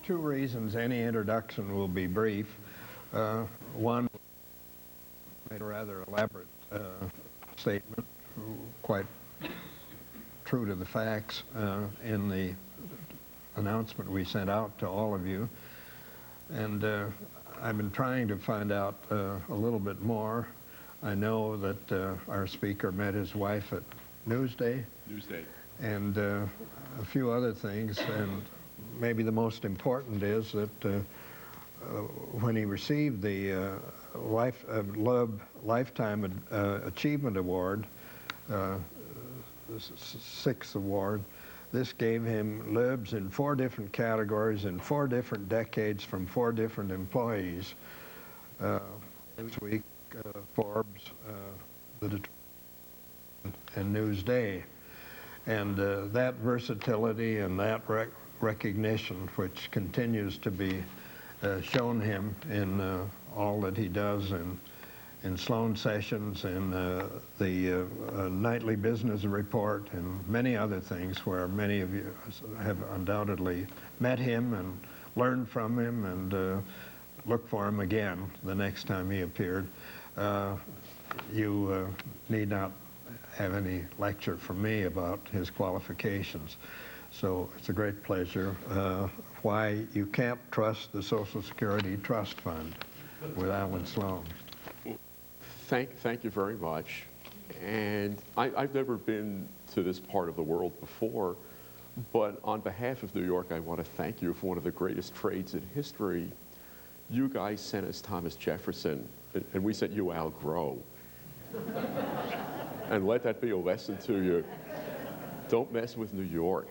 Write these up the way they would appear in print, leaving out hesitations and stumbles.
two reasons any introduction will be brief. One, made a rather elaborate statement, quite true to the facts in the announcement we sent out to all of you. And I've been trying to find out a little bit more. I know that our speaker met his wife at Newsday. And a few other things. And maybe the most important is that when he received the Lifetime Achievement Award, the sixth award, this gave him LUBs in 4 different categories in 4 different decades from 4 different employees. Newsweek, Forbes, and Newsday. And that versatility and that recognition, which continues to be shown him in all that he does in Sloan Sessions, in the Nightly Business Report, and many other things where many of you have undoubtedly met him and learned from him and look for him again the next time he appeared. You need not have any lecture from me about his qualifications. So it's a great pleasure. Why you can't trust the Social Security Trust Fund with Alan Sloan. Thank you very much. And I've never been to this part of the world before, but on behalf of New York, I want to thank you for one of the greatest trades in history. You guys sent us Thomas Jefferson, and we sent you Al Groh. And let that be a lesson to you. Don't mess with New York.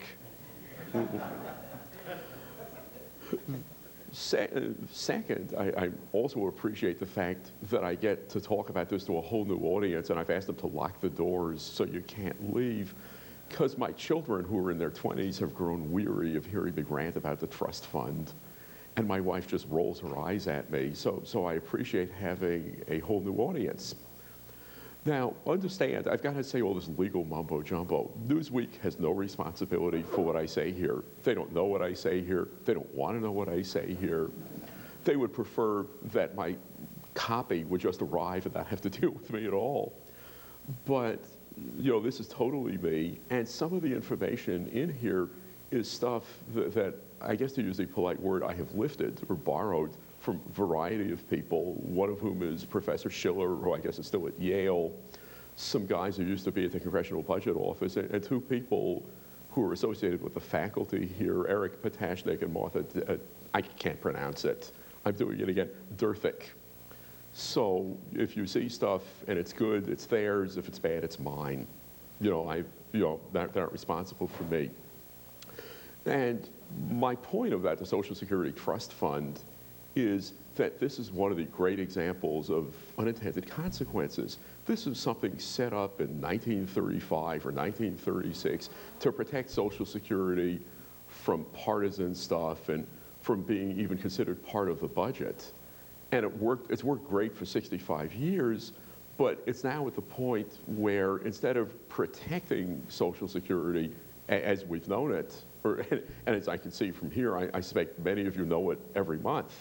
Second, I also appreciate the fact that I get to talk about this to a whole new audience, and I've asked them to lock the doors so you can't leave, because my children who are in their 20s have grown weary of hearing me rant about the trust fund, and my wife just rolls her eyes at me, so I appreciate having a whole new audience. Now, understand, I've got to say all this legal mumbo-jumbo. Newsweek has no responsibility for what I say here. They don't know what I say here. They don't want to know what I say here. They would prefer that my copy would just arrive and not have to deal with me at all. But, you know, this is totally me. And some of the information in here is stuff that I guess to use a polite word, I have lifted or borrowed from a variety of people, one of whom is Professor Schiller, who I guess is still at Yale, some guys who used to be at the Congressional Budget Office, and 2 people who are associated with the faculty here, Eric Potashnik and Martha, I can't pronounce it. I'm doing it again, Durthik. So if you see stuff and it's good, it's theirs. If it's bad, it's mine. They're not responsible for me. And my point about the Social Security Trust Fund is that this is one of the great examples of unintended consequences. This is something set up in 1935 or 1936 to protect Social Security from partisan stuff and from being even considered part of the budget. And it's worked great for 65 years, but it's now at the point where instead of protecting Social Security as we've known it, and as I can see from here, I suspect many of you know it every month.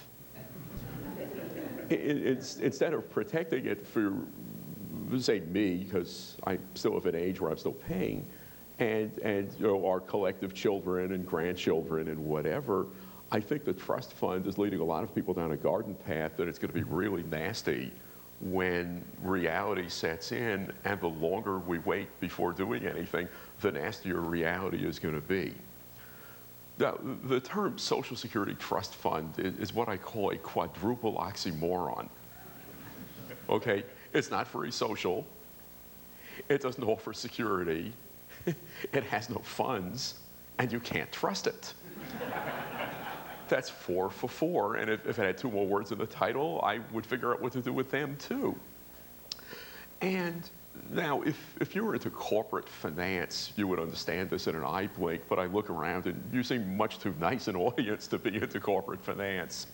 Instead of protecting it for, say, me, because I'm still of an age where I'm still paying, and our collective children and grandchildren and whatever, I think the trust fund is leading a lot of people down a garden path that it's going to be really nasty when reality sets in, and the longer we wait before doing anything, the nastier reality is going to be. Now, the term Social Security Trust Fund is what I call a quadruple oxymoron. Okay, it's not very social, it doesn't offer security, it has no funds, and you can't trust it. That's 4 for 4, and if it had 2 more words in the title, I would figure out what to do with them too. And now, if you were into corporate finance, you would understand this in an eye blink, but I look around and you seem much too nice an audience to be into corporate finance.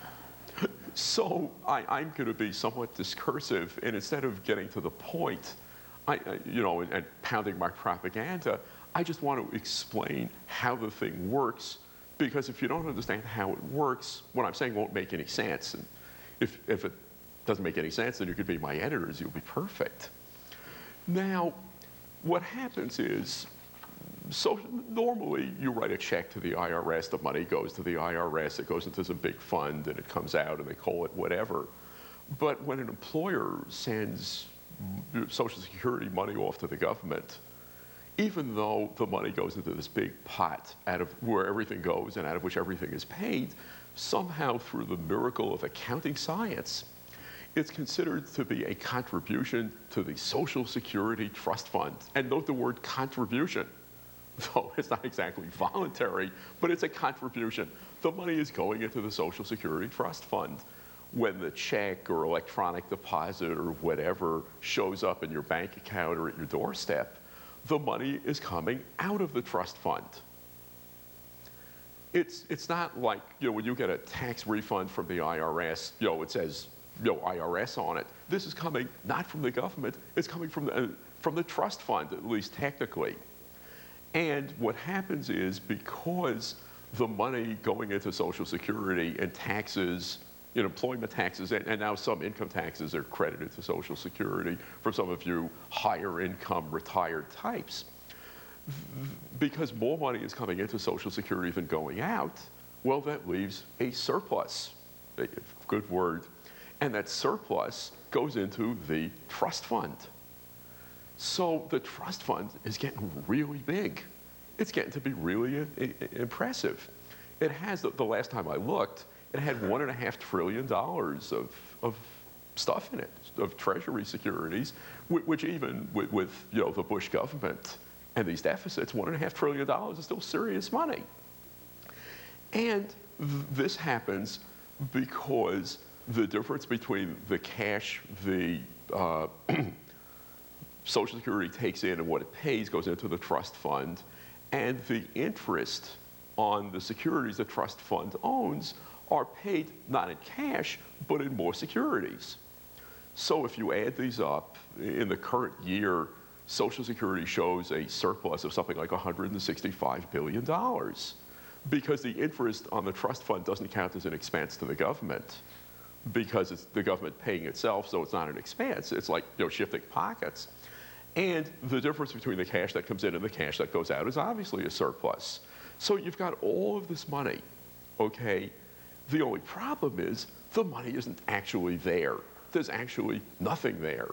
So I'm going to be somewhat discursive, and instead of getting to the point, and pounding my propaganda, I just want to explain how the thing works Because if you don't understand how it works, what I'm saying won't make any sense. And if it doesn't make any sense, then you could be my editors, you'll be perfect. Now, what happens is, so normally you write a check to the IRS, the money goes to the IRS, it goes into some big fund, and it comes out, and they call it whatever. But when an employer sends Social Security money off to the government, even though the money goes into this big pot out of where everything goes and out of which everything is paid, somehow through the miracle of accounting science, it's considered to be a contribution to the Social Security Trust Fund. And note the word contribution. So it's not exactly voluntary, but it's a contribution. The money is going into the Social Security Trust Fund. When the check or electronic deposit or whatever shows up in your bank account or at your doorstep, the money is coming out of the trust fund. It's not like, when you get a tax refund from the IRS, it says, IRS on it. This is coming not from the government, it's coming from the trust fund, at least technically. And what happens is, because the money going into Social Security and taxes, employment taxes, and now some income taxes are credited to Social Security for some of you higher income retired types. Because more money is coming into Social Security than going out, well, that leaves a surplus, a good word, and that surplus goes into the trust fund. So the trust fund is getting really big. It's getting to be really impressive. It has, the last time I looked, it had $1.5 trillion of stuff in it, of Treasury securities, which even with the Bush government and these deficits, $1.5 trillion is still serious money. And this happens because the difference between the cash the Social Security takes in and what it pays goes into the trust fund, and the interest on the securities the trust fund owns are paid not in cash, but in more securities. So if you add these up, in the current year, Social Security shows a surplus of something like $165 billion, because the interest on the trust fund doesn't count as an expense to the government, because it's the government paying itself, so it's not an expense. It's like shifting pockets. And the difference between the cash that comes in and the cash that goes out is obviously a surplus. So you've got all of this money, okay? The only problem is the money isn't actually there. There's actually nothing there.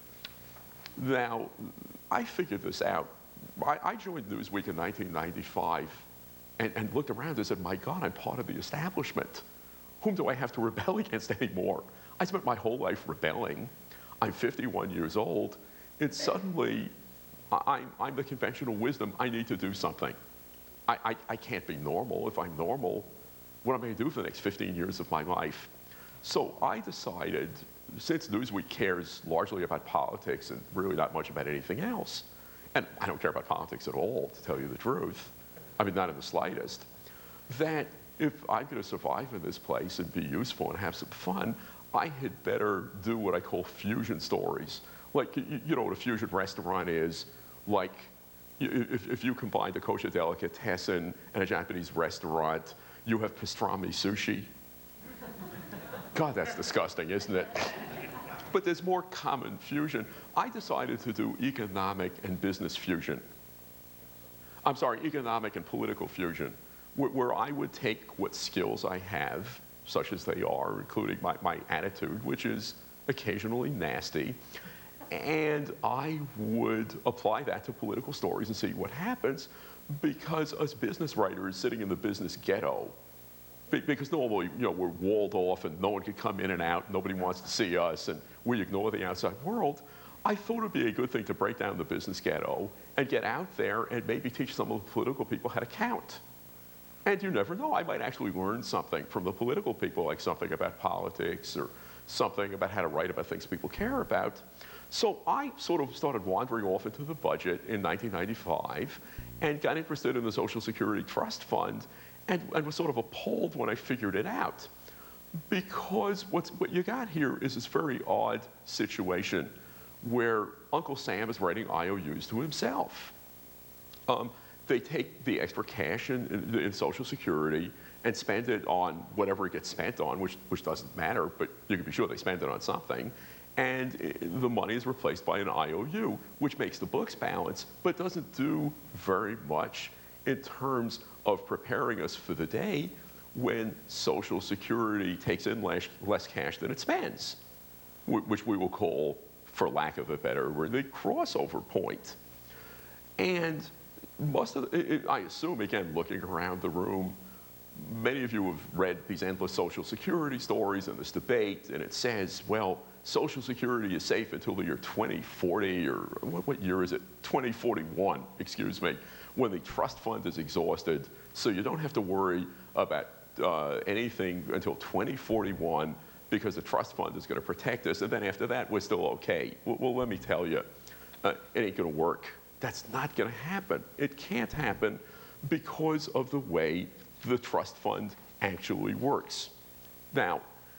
Now, I figured this out. I joined Newsweek in 1995 and looked around and said, my God, I'm part of the establishment. Whom do I have to rebel against anymore? I spent my whole life rebelling. I'm 51 years old, and suddenly I'm the conventional wisdom. I need to do something. I can't be normal. If I'm normal, what am I going to do for the next 15 years of my life? So I decided, since Newsweek cares largely about politics and really not much about anything else, and I don't care about politics at all, to tell you the truth, I mean, not in the slightest, that if I'm going to survive in this place and be useful and have some fun, I had better do what I call fusion stories. Like, you know what a fusion restaurant is? Like, if you combine a kosher delicatessen and a Japanese restaurant, you have pastrami sushi. God, that's disgusting, isn't it? But there's more common fusion. I decided to do economic and business fusion. I'm sorry, economic and political fusion, where I would take what skills I have, such as they are, including my attitude, which is occasionally nasty, and I would apply that to political stories and see what happens, because us business writers sitting in the business ghetto, because normally, we're walled off and no one can come in and out, nobody wants to see us, and we ignore the outside world, I thought it would be a good thing to break down the business ghetto and get out there and maybe teach some of the political people how to count. And you never know, I might actually learn something from the political people, like something about politics or something about how to write about things people care about. So I sort of started wandering off into the budget in 1995 and got interested in the Social Security Trust Fund and was sort of appalled when I figured it out. Because what you got here is this very odd situation where Uncle Sam is writing IOUs to himself. they take the extra cash in Social Security and spend it on whatever it gets spent on, which doesn't matter, but you can be sure they spend it on something. And the money is replaced by an IOU, which makes the books balance, but doesn't do very much in terms of preparing us for the day when Social Security takes in less cash than it spends, which we will call, for lack of a better word, the crossover point. And I assume, again, looking around the room, many of you have read these endless Social Security stories and this debate, and it says, well, Social Security is safe until the year 2040, or what year is it? 2041, excuse me, when the trust fund is exhausted. So you don't have to worry about anything until 2041 because the trust fund is going to protect us. And then after that, we're still okay. Well, let me tell you, it ain't going to work. That's not going to happen. It can't happen because of the way the trust fund actually works. Now,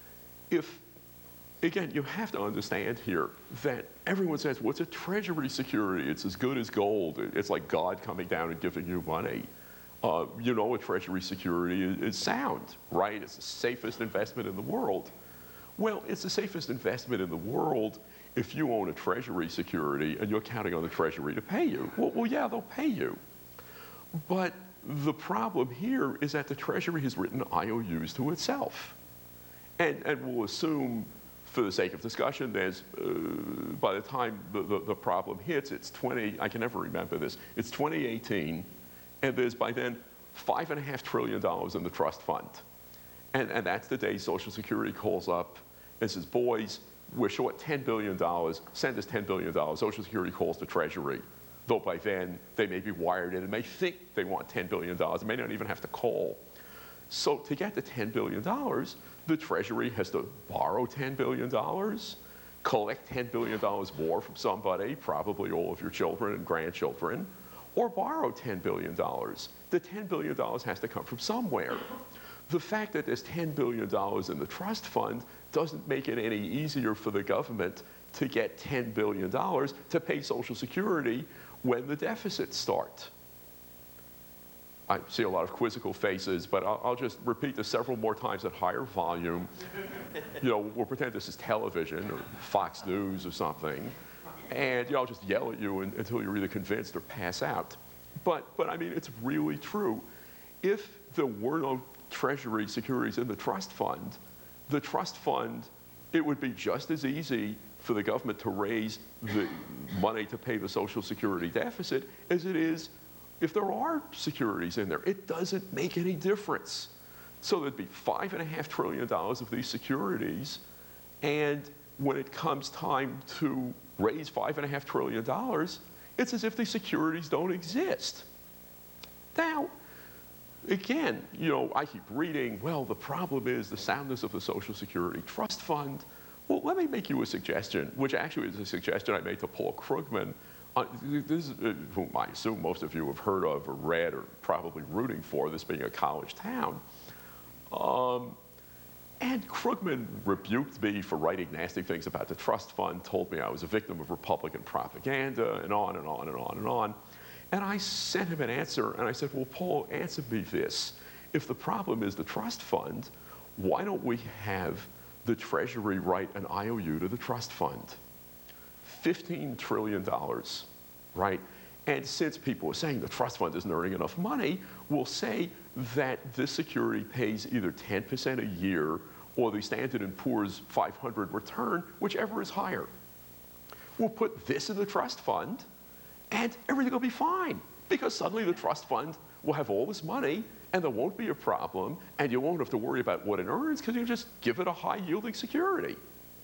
again, you have to understand here that everyone says, well, it's a treasury security. It's as good as gold. It's like God coming down and giving you money. You know, a treasury security is sound, right? It's the safest investment in the world. Well, it's the safest investment in the world if you own a treasury security and you're counting on the treasury to pay you. Well, yeah, they'll pay you. But the problem here is that the treasury has written IOUs to itself. And we'll assume, for the sake of discussion, there's, by the time the problem hits, I can never remember this, it's 2018, and there's by then $5.5 trillion in the trust fund. And that's the day Social Security calls up and says, boys, we're short $10 billion, send us $10 billion. Social Security calls the Treasury, though by then they may be wired in and may think they want $10 billion, they may not even have to call. So to get the $10 billion, the Treasury has to borrow $10 billion, collect $10 billion more from somebody, probably all of your children and grandchildren, or borrow $10 billion. The $10 billion has to come from somewhere. The fact that there's $10 billion in the trust fund doesn't make it any easier for the government to get $10 billion to pay Social Security when the deficits start. I see a lot of quizzical faces, but I'll just repeat this several more times at higher volume. You know, we'll pretend this is television or Fox News or something, and I'll just yell at you until you're either convinced or pass out. But I mean, it's really true. If there were no Treasury securities in the trust fund, it would be just as easy for the government to raise the money to pay the Social Security deficit as it is if there are securities in there. It doesn't make any difference. So there'd be $5.5 trillion of these securities, and when it comes time to raise $5.5 trillion, it's as if these securities don't exist. Now, again, you know, I keep reading, well, the problem is the soundness of the Social Security Trust Fund. Well, let me make you a suggestion, which actually is a suggestion I made to Paul Krugman, this is, whom I assume most of you have heard of or read or probably rooting for, this being a college town. And Krugman rebuked me for writing nasty things about the trust fund, told me I was a victim of Republican propaganda, and on and on and on and on. And I sent him an answer, and I said, well, Paul, answer me this. If the problem is the trust fund, why don't we have the Treasury write an IOU to the trust fund? $15 trillion, right? And since people are saying the trust fund isn't earning enough money, we'll say that this security pays either 10% a year or the Standard & Poor's 500 return, whichever is higher. We'll put this in the trust fund, and everything will be fine, because suddenly the trust fund will have all this money, and there won't be a problem, and you won't have to worry about what it earns, because you just give it a high-yielding security.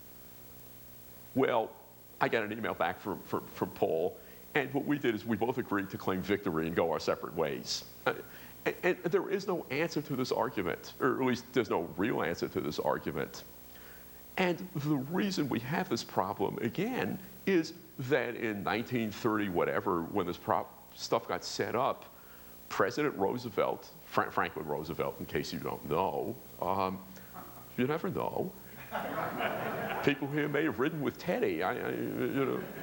Well, I got an email back from Paul, and what we did is we both agreed to claim victory and go our separate ways. And there is no answer to this argument, or at least there's no real answer to this argument. And the reason we have this problem, again, is that in 1930, whatever, when this stuff got set up, President Roosevelt, Franklin Roosevelt, in case you don't know, you never know. People here may have ridden with Teddy, you know,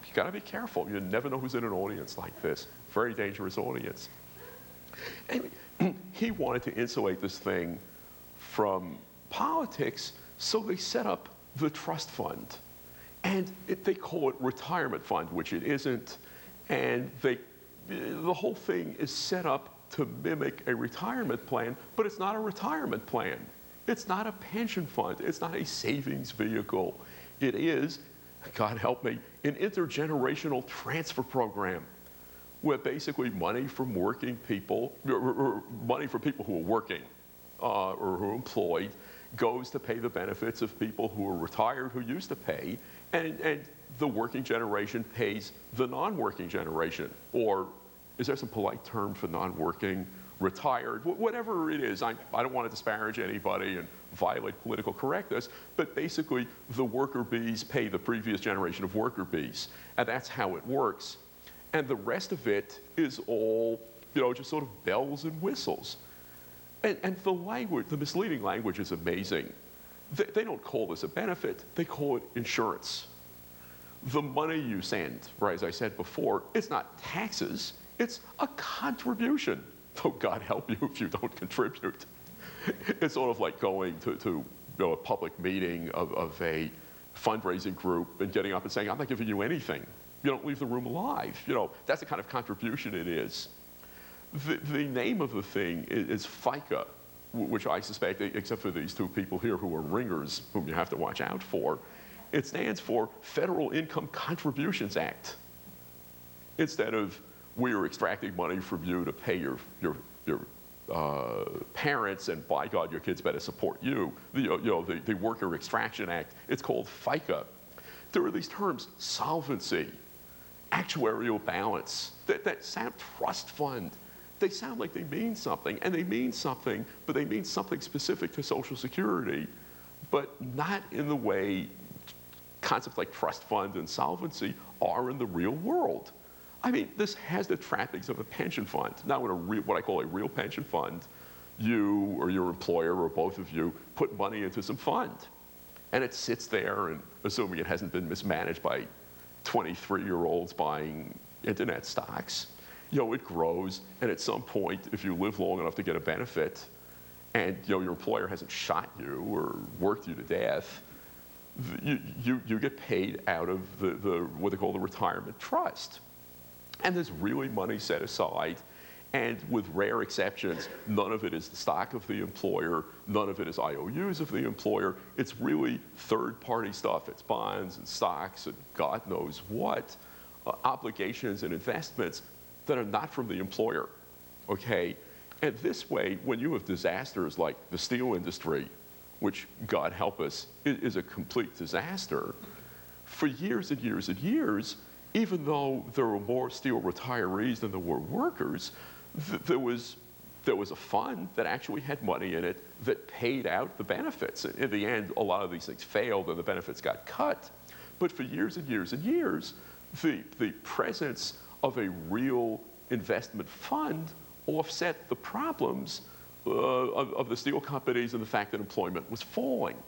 You got to be careful. You never know who's in an audience like this. Very dangerous audience. And he wanted to insulate this thing from politics, so they set up the trust fund. And they call it retirement fund, which it isn't. And the whole thing is set up to mimic a retirement plan, but it's not a retirement plan. It's not a pension fund. It's not a savings vehicle. It is, God help me, an intergenerational transfer program where basically money from working people, or money from people who are working or who are employed, goes to pay the benefits of people who are retired who used to pay, and the working generation pays the non-working generation. Or is there some polite term for non-working? Retired, whatever it is. I don't want to disparage anybody and violate political correctness, but basically the worker bees pay the previous generation of worker bees, and that's how it works. And the rest of it is all, just sort of bells and whistles. And the language, the misleading language is amazing. They don't call this a benefit, they call it insurance. The money you send, right, as I said before, it's not taxes, it's a contribution. Oh, God help you if you don't contribute. It's sort of like going to a public meeting of a fundraising group and getting up and saying, I'm not giving you anything. You don't leave the room alive. That's the kind of contribution it is. The name of the thing is FICA, which I suspect, except for these two people here who are ringers, whom you have to watch out for, it stands for Federal Income Contributions Act. Instead of, we are extracting money from you to pay your parents, and by God, your kids better support you. The Worker Extraction Act, it's called FICA. There are these terms, solvency, actuarial balance, that sound trust fund. They sound like they mean something, and they mean something, but they mean something specific to Social Security, but not in the way concepts like trust fund and solvency are in the real world. I mean, this has the trappings of a pension fund. Now, in what I call a real pension fund, you or your employer or both of you put money into some fund. And it sits there, and assuming it hasn't been mismanaged by 23-year-olds buying internet stocks, it grows. And at some point, if you live long enough to get a benefit, and your employer hasn't shot you or worked you to death, you get paid out of the what they call the retirement trust. And there's really money set aside, and with rare exceptions, none of it is the stock of the employer, none of it is IOUs of the employer. It's really third-party stuff. It's bonds and stocks and God knows what, obligations and investments that are not from the employer, okay? And this way, when you have disasters like the steel industry, which, God help us, is a complete disaster, for years and years and years, even though there were more steel retirees than there were workers, there was a fund that actually had money in it that paid out the benefits. In the end, a lot of these things failed and the benefits got cut. But for years and years and years, the presence of a real investment fund offset the problems of the steel companies and the fact that employment was falling.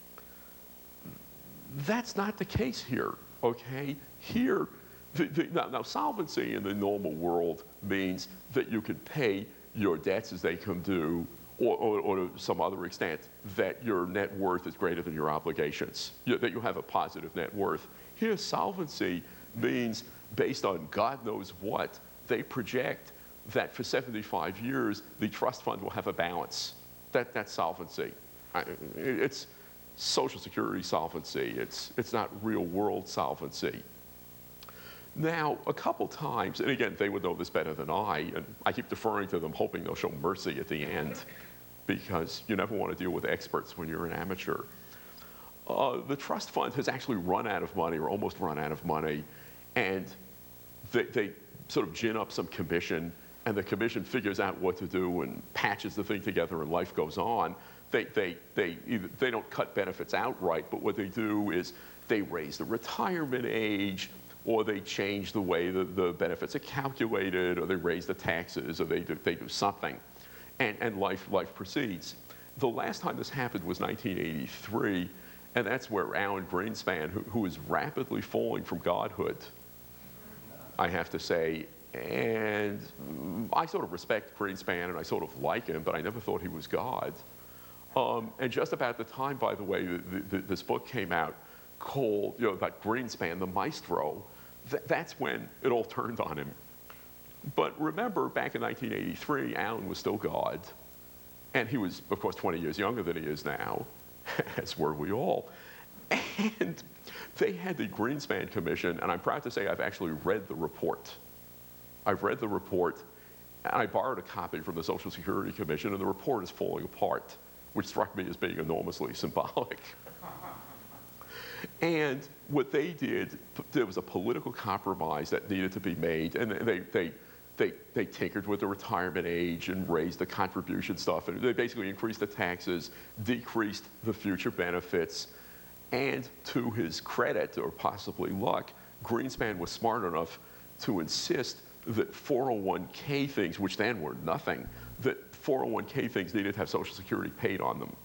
That's not the case here, okay? Here, now solvency in the normal world means that you can pay your debts as they come due, or to some other extent, that your net worth is greater than your obligations, that you have a positive net worth. Here, solvency means, based on God knows what, they project that for 75 years, the trust fund will have a balance. That's solvency. It's Social Security solvency. It's not real world solvency. Now, a couple times, and again, they would know this better than I, and I keep deferring to them, hoping they'll show mercy at the end, because you never want to deal with experts when you're an amateur. The trust fund has actually run out of money, or almost run out of money, and they sort of gin up some commission, and the commission figures out what to do and patches the thing together, and life goes on. They don't cut benefits outright, but what they do is they raise the retirement age, or they change the way the benefits are calculated, or they raise the taxes, or they do something, and life proceeds. The last time this happened was 1983, and that's where Alan Greenspan, who is rapidly falling from godhood, I have to say. And I sort of respect Greenspan and I sort of like him, but I never thought he was God. And just about the time, by the way, this book came out called, about Greenspan, the maestro, that's when it all turned on him. But remember, back in 1983, Allen was still God. And he was, of course, 20 years younger than he is now, as were we all. And they had the Greenspan Commission, and I'm proud to say I've actually read the report. I've read the report, and I borrowed a copy from the Social Security Commission, and the report is falling apart, which struck me as being enormously symbolic. And what they did, there was a political compromise that needed to be made, and they tinkered with the retirement age and raised the contribution stuff, and they basically increased the taxes, decreased the future benefits, and to his credit, or possibly luck, Greenspan was smart enough to insist that 401k things, which then were nothing, that 401k things needed to have Social Security paid on them.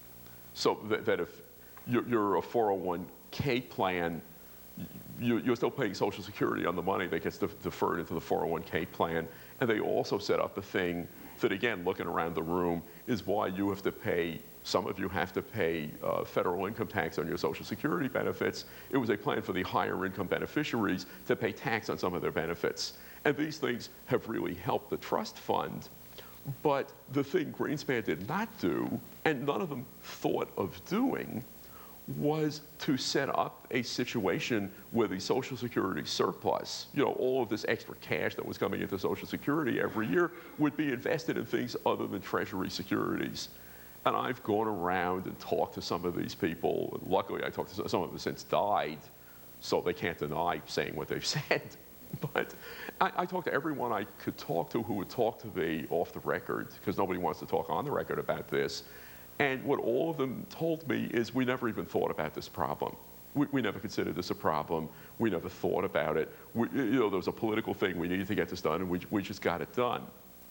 So that if you're a 401k plan, you're still paying Social Security on the money that gets deferred into the 401k plan. And they also set up a thing that, again, looking around the room, is why you have to pay, some of you have to pay federal income tax on your Social Security benefits. It was a plan for the higher income beneficiaries to pay tax on some of their benefits. And these things have really helped the trust fund. But the thing Greenspan did not do, and none of them thought of doing, was to set up a situation where the Social Security surplus, all of this extra cash that was coming into Social Security every year, would be invested in things other than Treasury securities. And I've gone around and talked to some of these people, and luckily I talked to some of them since died, so they can't deny saying what they've said. But I talked to everyone I could talk to who would talk to me off the record, because nobody wants to talk on the record about this. And what all of them told me is, we never even thought about this problem. We never considered this a problem. We never thought about it. There was a political thing. We needed to get this done, and we just got it done.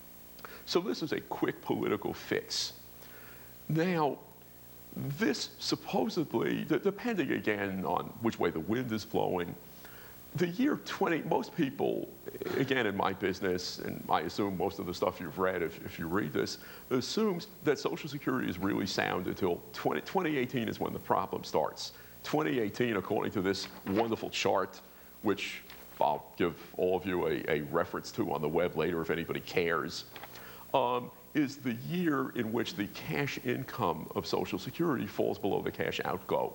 So this is a quick political fix. Now, this supposedly, depending again on which way the wind is blowing, the year 20, most people, again in my business, and I assume most of the stuff you've read, if you read this, assumes that Social Security is really sound until 2018 is when the problem starts. 2018, according to this wonderful chart, which I'll give all of you a reference to on the web later if anybody cares, is the year in which the cash income of Social Security falls below the cash outgo.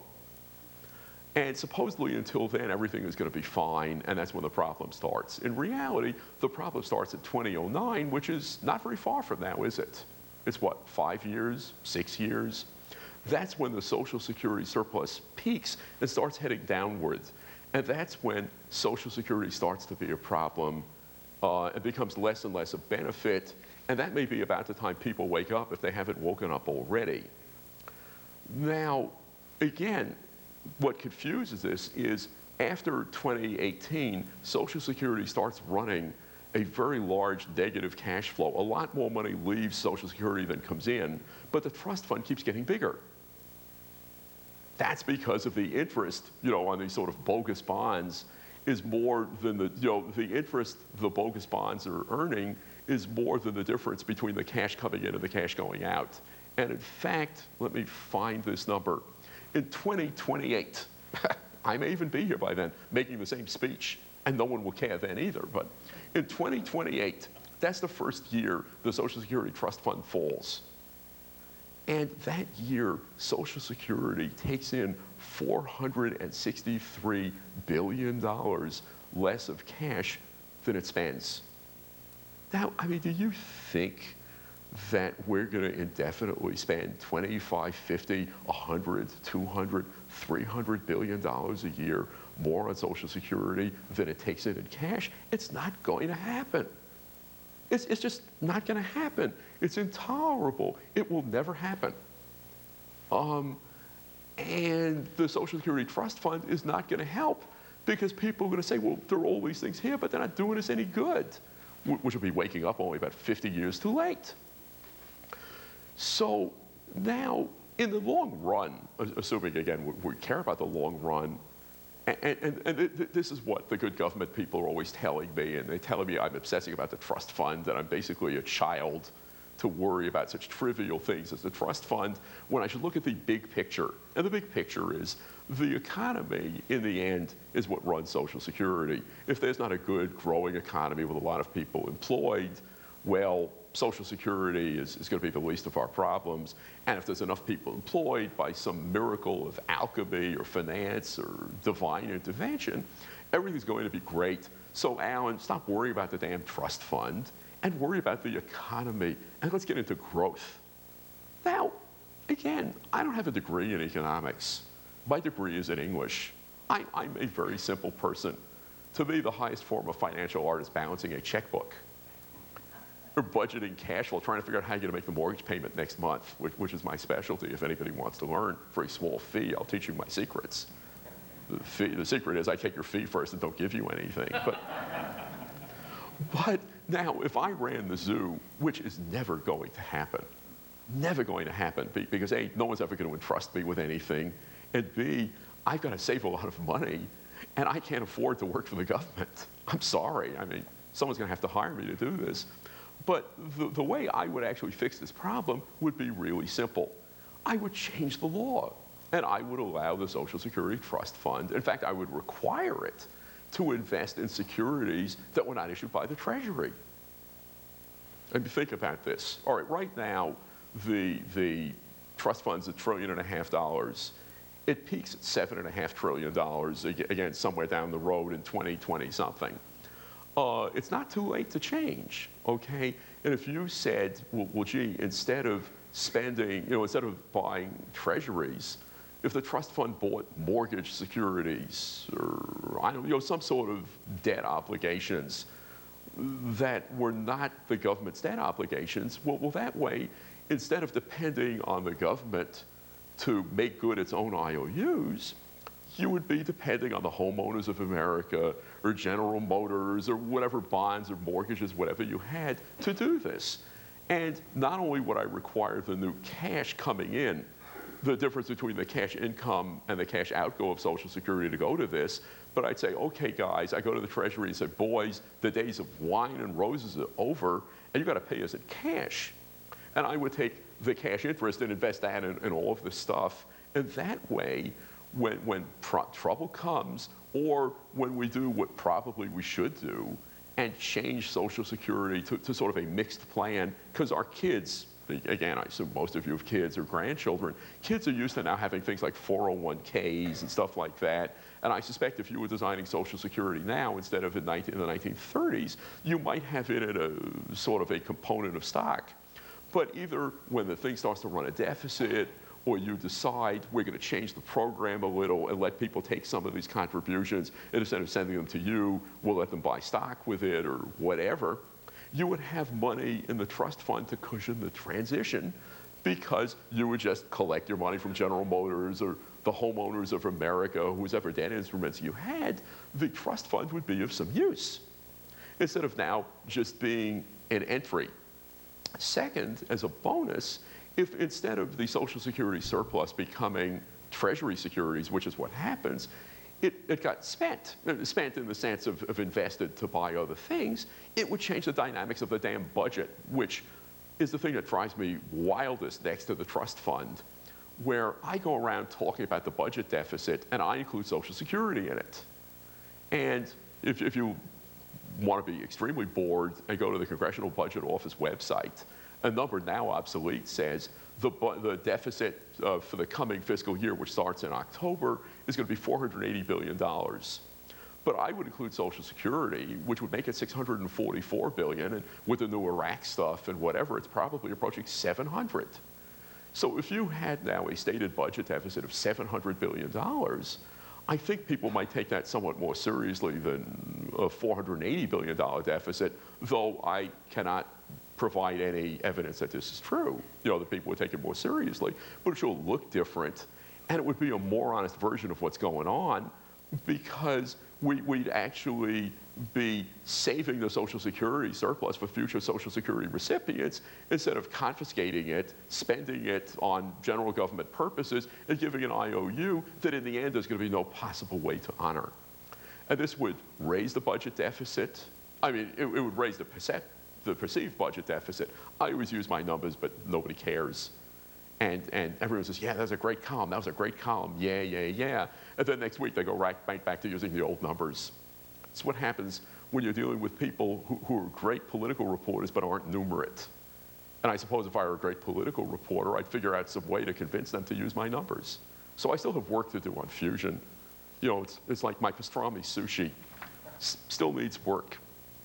And supposedly until then, everything is going to be fine, and that's when the problem starts. In reality, the problem starts in 2009, which is not very far from now, is it? It's what, 5 years, 6 years? That's when the Social Security surplus peaks and starts heading downwards. And that's when Social Security starts to be a problem. It becomes less and less a benefit, and that may be about the time people wake up if they haven't woken up already. Now, again, what confuses this is after 2018, Social Security starts running a very large negative cash flow. A lot more money leaves Social Security than comes in, but the trust fund keeps getting bigger. That's because of the interest, on these sort of bogus bonds is more than the interest the bogus bonds are earning is more than the difference between the cash coming in and the cash going out. And in fact, let me find this number. In 2028, I may even be here by then making the same speech, and no one will care then either, but in 2028, that's the first year the Social Security Trust Fund falls. And that year, Social Security takes in $463 billion less of cash than it spends. Now, do you think that we're going to indefinitely spend 25, 50, 100, 200, 300 billion dollars a year more on Social Security than it takes in cash? It's not going to happen. It's just not going to happen. It's intolerable. It will never happen. And the Social Security Trust Fund is not going to help because people are going to say, well, there are all these things here, but they're not doing us any good, which will be waking up only about 50 years too late. So now, in the long run, assuming, again, we care about the long run, This is what the good government people are always telling me, and they're telling me I'm obsessing about the trust fund, and I'm basically a child to worry about such trivial things as the trust fund, when I should look at the big picture. And the big picture is the economy, in the end, is what runs Social Security. If there's not a good, growing economy with a lot of people employed, well, Social Security is going to be the least of our problems. And if there's enough people employed by some miracle of alchemy or finance or divine intervention, everything's going to be great. So Alan, stop worrying about the damn trust fund and worry about the economy, and let's get into growth. Now, again, I don't have a degree in economics. My degree is in English. I'm a very simple person. To me, the highest form of financial art is balancing a checkbook, or budgeting cash flow, trying to figure out how you're going to make the mortgage payment next month, which is my specialty. If anybody wants to learn for a small fee, I'll teach you my secrets. The secret is I take your fee first and don't give you anything. But now, if I ran the zoo, which is never going to happen, because A, no one's ever going to entrust me with anything, and B, I've got to save a lot of money, and I can't afford to work for the government. I'm sorry. I mean, someone's going to have to hire me to do this. But the way I would actually fix this problem would be really simple. I would change the law, and I would allow the Social Security Trust Fund, in fact, I would require it to invest in securities that were not issued by the Treasury. And think about this. All right, right now, the trust fund's $1.5 trillion. It peaks at $7.5 trillion, again, somewhere down the road in 2020 something. It's not too late to change, okay? And if you said, well, gee, instead of spending, instead of buying treasuries, if the trust fund bought mortgage securities or, I don't know, some sort of debt obligations that were not the government's debt obligations, well, that way, instead of depending on the government to make good its own IOUs, you would be depending on the homeowners of America or General Motors or whatever bonds or mortgages, whatever you had, to do this. And not only would I require the new cash coming in, the difference between the cash income and the cash outgo of Social Security to go to this, but I'd say, okay, guys, I go to the Treasury and say, boys, the days of wine and roses are over, and you've got to pay us in cash. And I would take the cash interest and invest that in all of this stuff. And that way, when trouble comes, or when we do what probably we should do, and change Social Security to sort of a mixed plan, because our kids, again, I assume most of you have kids or grandchildren, kids are used to now having things like 401ks and stuff like that. And I suspect if you were designing Social Security now, instead of in the 1930s, you might have in it a sort of a component of stock. But either when the thing starts to run a deficit, or you decide we're going to change the program a little and let people take some of these contributions, and instead of sending them to you, we'll let them buy stock with it or whatever, you would have money in the trust fund to cushion the transition, because you would just collect your money from General Motors or the homeowners of America, whoever debt instruments you had. The trust fund would be of some use, instead of now just being an entry. Second, as a bonus, if instead of the Social Security surplus becoming Treasury securities, which is what happens, it got spent in the sense of invested to buy other things, it would change the dynamics of the damn budget, which is the thing that drives me wildest next to the trust fund, where I go around talking about the budget deficit, and I include Social Security in it. And if you want to be extremely bored and go to the Congressional Budget Office website, a number now obsolete says the deficit for the coming fiscal year, which starts in October, is going to be $480 billion. But I would include Social Security, which would make it $644 billion, and with the new Iraq stuff and whatever, it's probably approaching $700. So if you had now a stated budget deficit of $700 billion, I think people might take that somewhat more seriously than a $480 billion deficit, though I cannot provide any evidence that this is true. That people would take it more seriously, but it will look different, and it would be a more honest version of what's going on, because we'd actually be saving the Social Security surplus for future Social Security recipients instead of confiscating it, spending it on general government purposes, and giving an IOU that in the end there's going to be no possible way to honor. And this would raise the budget deficit. I mean, it would raise the perceived budget deficit. I always use my numbers, but nobody cares. And everyone says, yeah, that was a great column. That was a great column. Yeah, yeah, yeah. And then next week they go right back to using the old numbers. It's what happens when you're dealing with people who are great political reporters but aren't numerate. And I suppose if I were a great political reporter, I'd figure out some way to convince them to use my numbers. So I still have work to do on fusion. You know, it's like my pastrami sushi. Still needs work.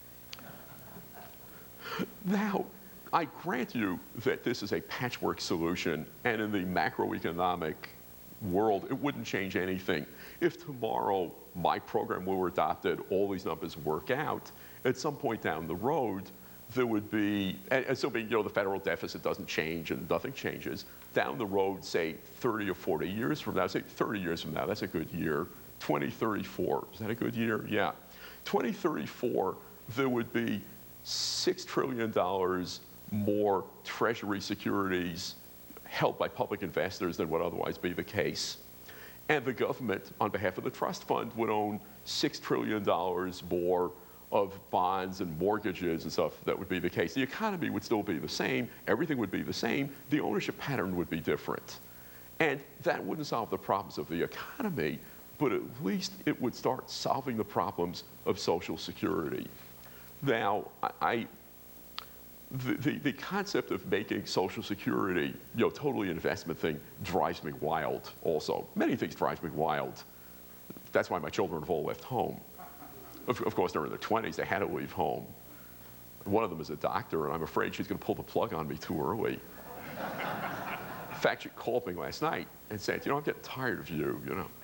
Now, I grant you that this is a patchwork solution, and in the macroeconomic world, it wouldn't change anything. If tomorrow my program were adopted, all these numbers work out, at some point down the road, there would be, assuming the federal deficit doesn't change and nothing changes, down the road, say 30 or 40 years from now, say 30 years from now, that's a good year, 2034, is that a good year? Yeah. 2034, there would be $6 trillion more Treasury securities held by public investors than would otherwise be the case. And the government, on behalf of the trust fund, would own $6 trillion more of bonds and mortgages and stuff. That would be the case. The economy would still be the same. Everything would be the same. The ownership pattern would be different. And that wouldn't solve the problems of the economy, but at least it would start solving the problems of Social Security. Now, the concept of making Social Security, totally investment thing drives me wild also. Many things drive me wild. That's why my children have all left home. Of course, they're in their 20s. They had to leave home. One of them is a doctor, and I'm afraid she's going to pull the plug on me too early. In fact, she called me last night and said, I'm getting tired of you,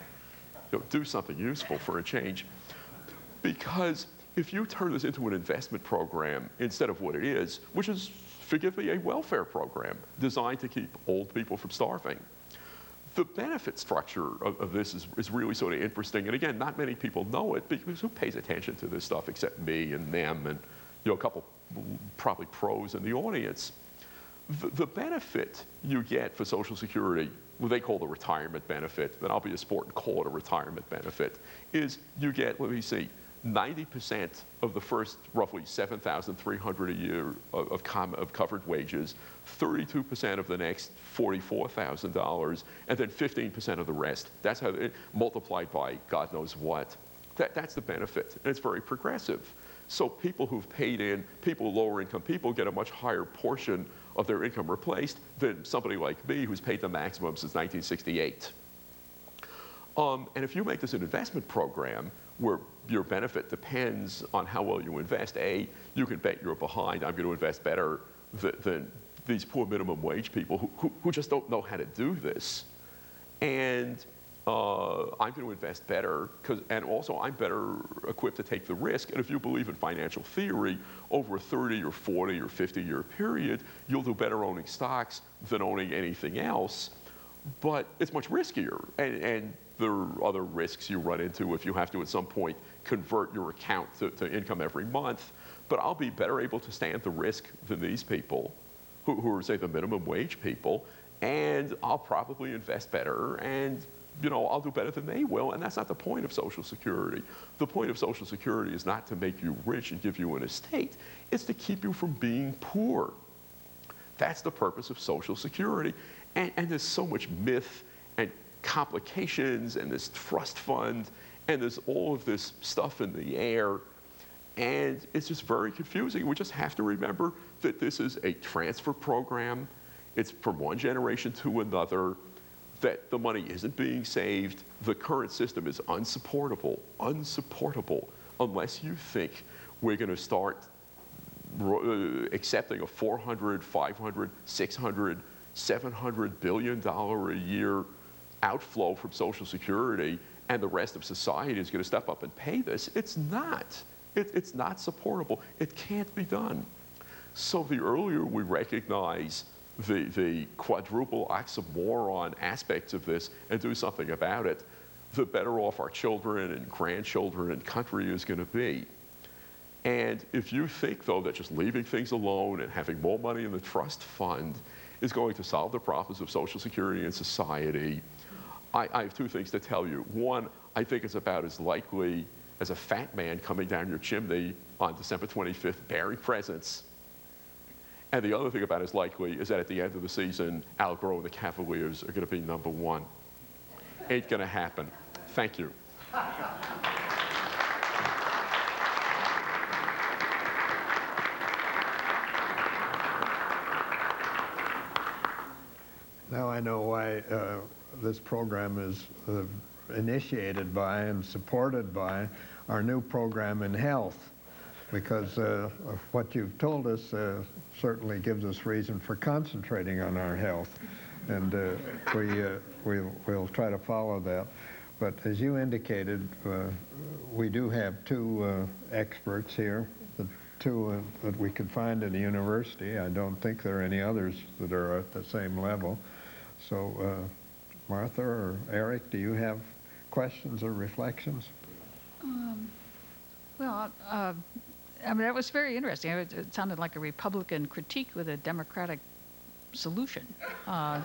do something useful for a change. Because if you turn this into an investment program instead of what it is, which is, forgive me, a welfare program designed to keep old people from starving, the benefit structure of this is really sort of interesting. And again, not many people know it because who pays attention to this stuff except me and them and a couple probably pros in the audience. The benefit you get for Social Security, what they call the retirement benefit, then I'll be a sport and call it a retirement benefit, is you get, let me see, 90% of the first roughly $7,300 a year of covered wages, 32% of the next $44,000, and then 15% of the rest. That's how multiplied by God knows what. That's the benefit, and it's very progressive. So people who've paid in, lower income people get a much higher portion of their income replaced than somebody like me who's paid the maximum since 1968. And if you make this an investment program where your benefit depends on how well you invest, you can bet you're behind. I'm going to invest better than these poor minimum wage people who just don't know how to do this. And I'm going to invest better, and also I'm better equipped to take the risk. And if you believe in financial theory, over a 30 or 40 or 50-year period, you'll do better owning stocks than owning anything else. But it's much riskier, and there are other risks you run into if you have to at some point convert your account to income every month. But I'll be better able to stand the risk than these people who are, say, the minimum wage people, and I'll probably invest better, and I'll do better than they will, and that's not the point of Social Security. The point of Social Security is not to make you rich and give you an estate. It's to keep you from being poor. That's the purpose of Social Security. And there's so much myth and complications and this trust fund and there's all of this stuff in the air, and it's just very confusing. We just have to remember that this is a transfer program. It's from one generation to another, that the money isn't being saved. The current system is unsupportable, unless you think we're going to start accepting a $400, $500, $600, $700 billion a year outflow from Social Security, and the rest of society is going to step up and pay this. It's not. It's not supportable. It can't be done. So the earlier we recognize the quadruple oxymoron aspects of this and do something about it, the better off our children and grandchildren and country is going to be. And if you think, though, that just leaving things alone and having more money in the trust fund is going to solve the problems of Social Security and society, I have two things to tell you. One, I think it's about as likely as a fat man coming down your chimney on December 25th bearing presents. And the other thing about as likely is that at the end of the season, Al Gore and the Cavaliers are going to be number one. Ain't going to happen. Thank you. Now I know why this program is initiated by and supported by our new program in health, because what you've told us certainly gives us reason for concentrating on our health, and we'll try to follow that. But as you indicated, we do have two experts here, the two that we could find in the university. I don't think there are any others that are at the same level. So, Martha or Eric, do you have questions or reflections? Well, I mean, that was very interesting. It sounded like a Republican critique with a Democratic solution. I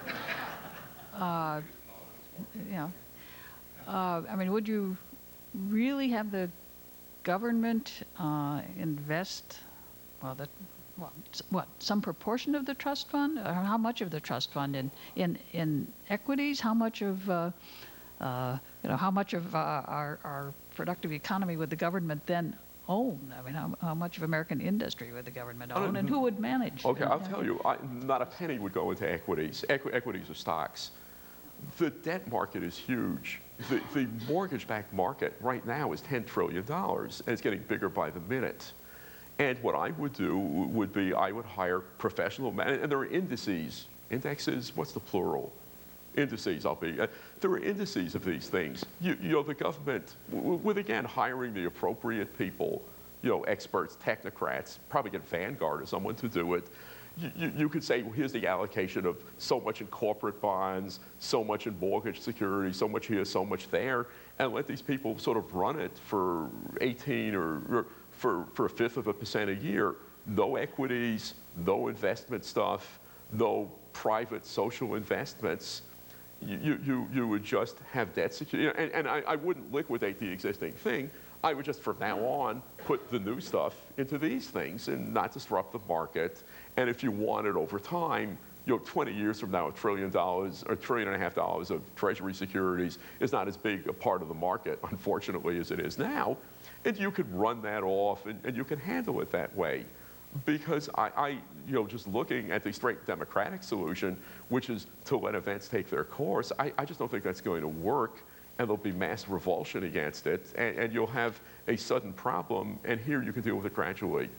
mean, would you really have the government invest, some proportion of the trust fund? Or how much of the trust fund in equities? How much of our productive economy would the government then own? I mean, how much of American industry would the government own, and who would manage? Okay, I'll tell you, not a penny would go into equities. Equities are stocks. The debt market is huge. The mortgage-backed market right now is $10 trillion, and it's getting bigger by the minute. And what I would do would be I would hire professional, and there are indexes, what's the plural? Indices, there are indices of these things. You know, the government, with again, hiring the appropriate people, you know, experts, technocrats, probably get Vanguard or someone to do it. You could say, well, here's the allocation of so much in corporate bonds, so much in mortgage security, so much here, so much there, and let these people sort of run it for 18 or for 0.5% a year. No equities, no investment stuff, no private social investments. You would just have debt security, and I wouldn't liquidate the existing thing. I would just, from now on, put the new stuff into these things and not disrupt the market. And if you want it over time, you know, 20 years from now, $1 trillion or $1.5 trillion of Treasury securities is not as big a part of the market, unfortunately, as it is now. And you could run that off, and you can handle it that way. Because you know, just looking at the straight Democratic solution, which is to let events take their course, I just don't think that's going to work, and there'll be mass revulsion against it, and you'll have a sudden problem, and here you can deal with it gradually.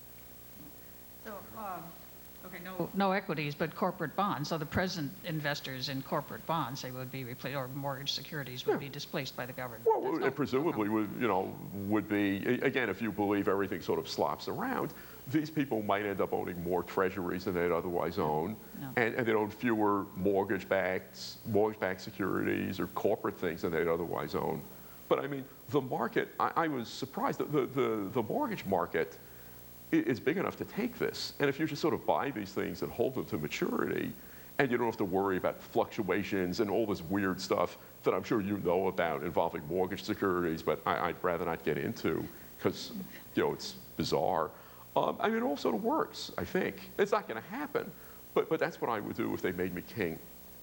So, okay, no equities, but corporate bonds. So the present investors in corporate bonds, they would be replaced, or mortgage securities would be displaced by the government. Well, it presumably would be, again, if you believe everything sort of slops around, these people might end up owning more treasuries than they'd otherwise own, and they'd own fewer mortgage-backed securities or corporate things than they'd otherwise own. But I mean, the market, I was surprised that the mortgage market is big enough to take this. And if you just sort of buy these things and hold them to maturity, and you don't have to worry about fluctuations and all this weird stuff that I'm sure you know about involving mortgage securities, but I'd rather not get into because, you know, it's bizarre. I mean, it all sort of works, I think. It's not going to happen, but that's what I would do if they made me king.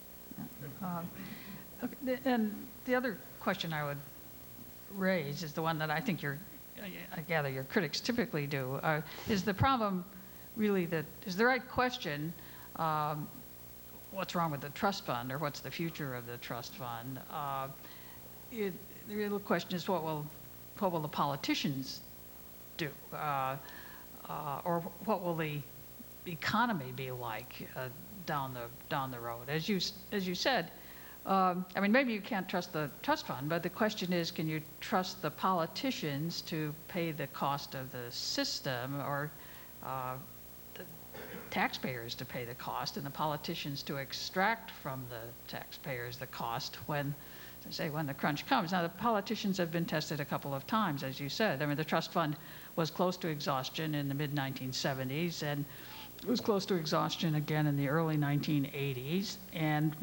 Okay, and the other question I would raise is the one that I think I gather your critics typically do. Is the problem really is the right question, what's wrong with the trust fund, or what's the future of the trust fund? The real question is what will the politicians do? Or what will the economy be like down the road? As you said, I mean, maybe you can't trust the trust fund, but the question is, can you trust the politicians to pay the cost of the system, or the taxpayers to pay the cost, and the politicians to extract from the taxpayers the cost when say when the crunch comes. Now, the politicians have been tested a couple of times, as you said. I mean, the trust fund was close to exhaustion in the mid-1970s, and it was close to exhaustion again in the early 1980s. And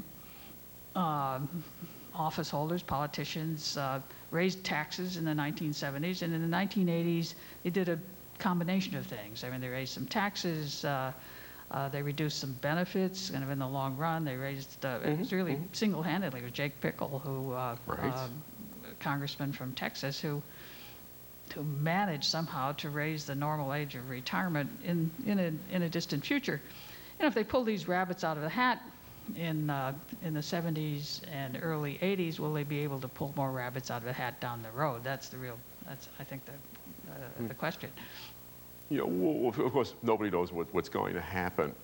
office holders, politicians, raised taxes in the 1970s, and in the 1980s, they did a combination of things. I mean, they raised some taxes, they reduced some benefits, kind of in the long run. They raised, it was really single-handedly with Jake Pickle, who, congressman from Texas, who managed somehow to raise the normal age of retirement in a distant future. And if they pull these rabbits out of the hat in the 70s and early 80s, will they be able to pull more rabbits out of the hat down the road? That's I think the question. You know, well, of course, nobody knows what's going to happen.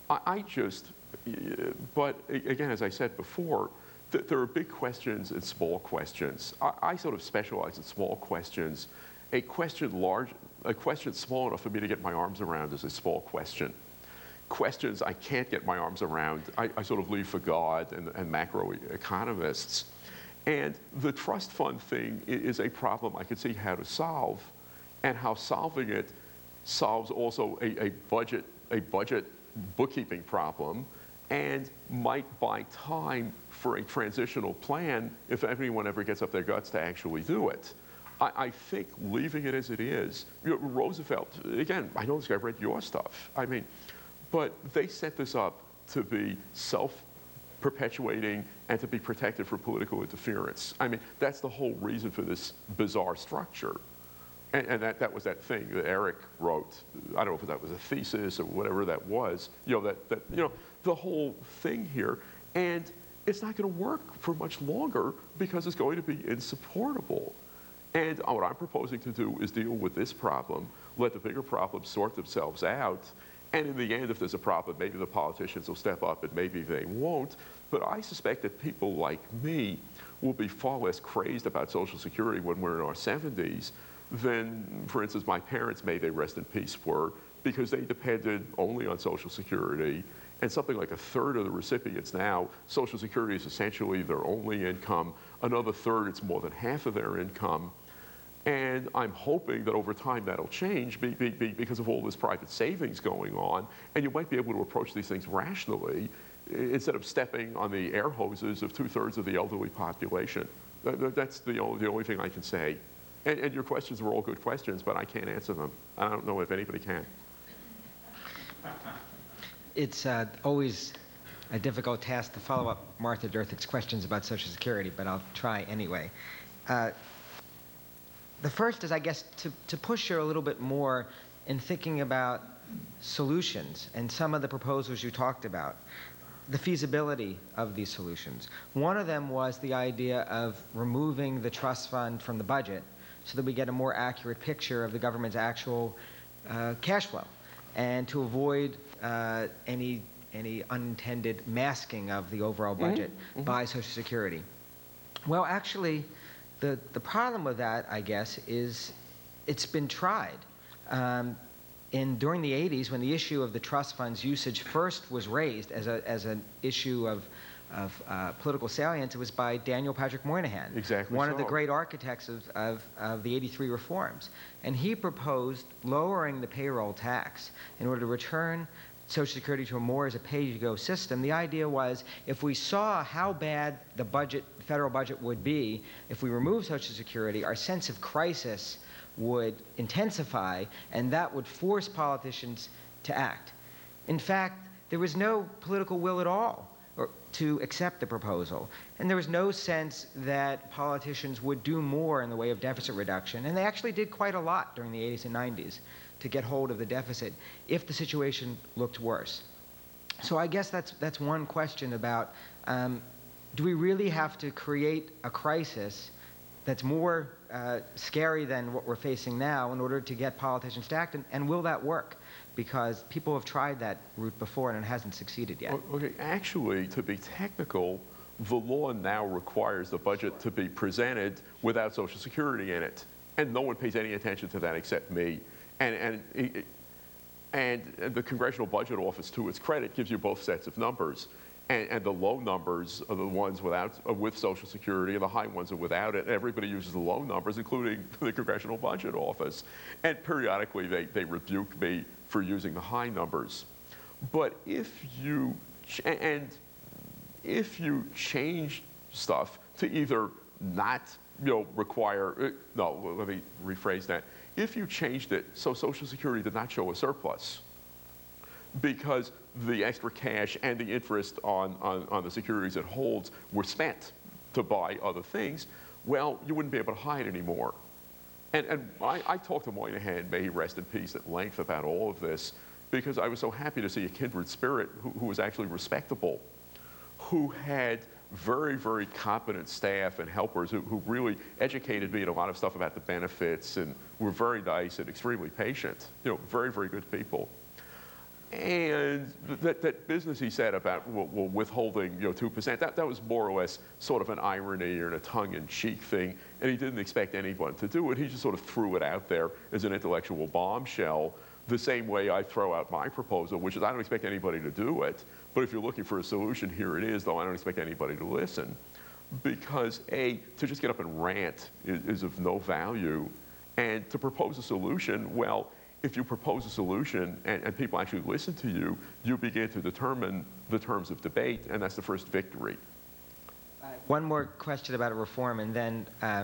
But again, as I said before, there are big questions and small questions. I sort of specialize in small questions. A question small enough for me to get my arms around is a small question. Questions I can't get my arms around, I sort of leave for God and macroeconomists. And the trust fund thing is a problem I could see how to solve, and how solving it solves also a budget bookkeeping problem, and might buy time for a transitional plan if anyone ever gets up their guts to actually do it. I think leaving it as it is, you know, Roosevelt, again, I know this guy read your stuff, I mean, but they set this up to be self-perpetuating and to be protected from political interference. I mean, that's the whole reason for this bizarre structure. And that was that thing that Eric wrote. I don't know if that was a thesis or whatever that was. You know, the whole thing here. And it's not going to work for much longer because it's going to be insupportable. And what I'm proposing to do is deal with this problem, let the bigger problems sort themselves out. And in the end, if there's a problem, maybe the politicians will step up and maybe they won't. But I suspect that people like me will be far less crazed about Social Security when we're in our 70s than, for instance, my parents, may they rest in peace, were, because they depended only on Social Security. And something like a third of the recipients now, Social Security is essentially their only income. Another third, it's more than half of their income. And I'm hoping that over time that'll change because of all this private savings going on. And you might be able to approach these things rationally instead of stepping on the air hoses of 2/3 of the elderly population. That's the only thing I can say. And your questions were all good questions, but I can't answer them. I don't know if anybody can. It's always a difficult task to follow up Martha Durthick's questions about Social Security, but I'll try anyway. The first is, I guess, to push her a little bit more in thinking about solutions and some of the proposals you talked about, the feasibility of these solutions. One of them was the idea of removing the trust fund from the budget so that we get a more accurate picture of the government's actual cash flow, and to avoid any unintended masking of the overall budget by Social Security. Well, actually, the problem with that, I guess, is it's been tried. During the 80s, when the issue of the trust fund's usage first was raised as an issue of political salience, it was by Daniel Patrick Moynihan, one of the great architects of the 83 reforms. And he proposed lowering the payroll tax in order to return Social Security to a more as a pay-as-you-go system. The idea was, if we saw how bad the federal budget would be if we removed Social Security, our sense of crisis would intensify, and that would force politicians to act. In fact, there was no political will at all to accept the proposal, and there was no sense that politicians would do more in the way of deficit reduction, and they actually did quite a lot during the 80s and 90s to get hold of the deficit if the situation looked worse. So I guess that's one question about, do we really have to create a crisis that's more scary than what we're facing now in order to get politicians to act, and will that work? Because people have tried that route before and it hasn't succeeded yet. Okay, actually, to be technical, the law now requires the budget to be presented without Social Security in it, and no one pays any attention to that except me. And the Congressional Budget Office, to its credit, gives you both sets of numbers. And the low numbers are the ones with Social Security, and the high ones are without it. Everybody uses the low numbers, including the Congressional Budget Office. And periodically, they rebuke me for using the high numbers. But if you change stuff to either not require, no, let me rephrase that. If you changed it so Social Security did not show a surplus, because the extra cash and the interest on the securities it holds were spent to buy other things, well, you wouldn't be able to hide anymore. And I talked to Moynihan, may he rest in peace, at length about all of this, because I was so happy to see a kindred spirit who was actually respectable, who had very, very competent staff and helpers who really educated me in a lot of stuff about the benefits and were very nice and extremely patient, very, very good people. And that business he said about withholding 2%, that was more or less sort of an irony or a tongue-in-cheek thing, and he didn't expect anyone to do it. He just sort of threw it out there as an intellectual bombshell, the same way I throw out my proposal, which is I don't expect anybody to do it, but if you're looking for a solution, here it is, though I don't expect anybody to listen. Because A, to just get up and rant is of no value, and to propose a solution, well, if you propose a solution and people actually listen to you, you begin to determine the terms of debate, and that's the first victory. One more question about a reform, and then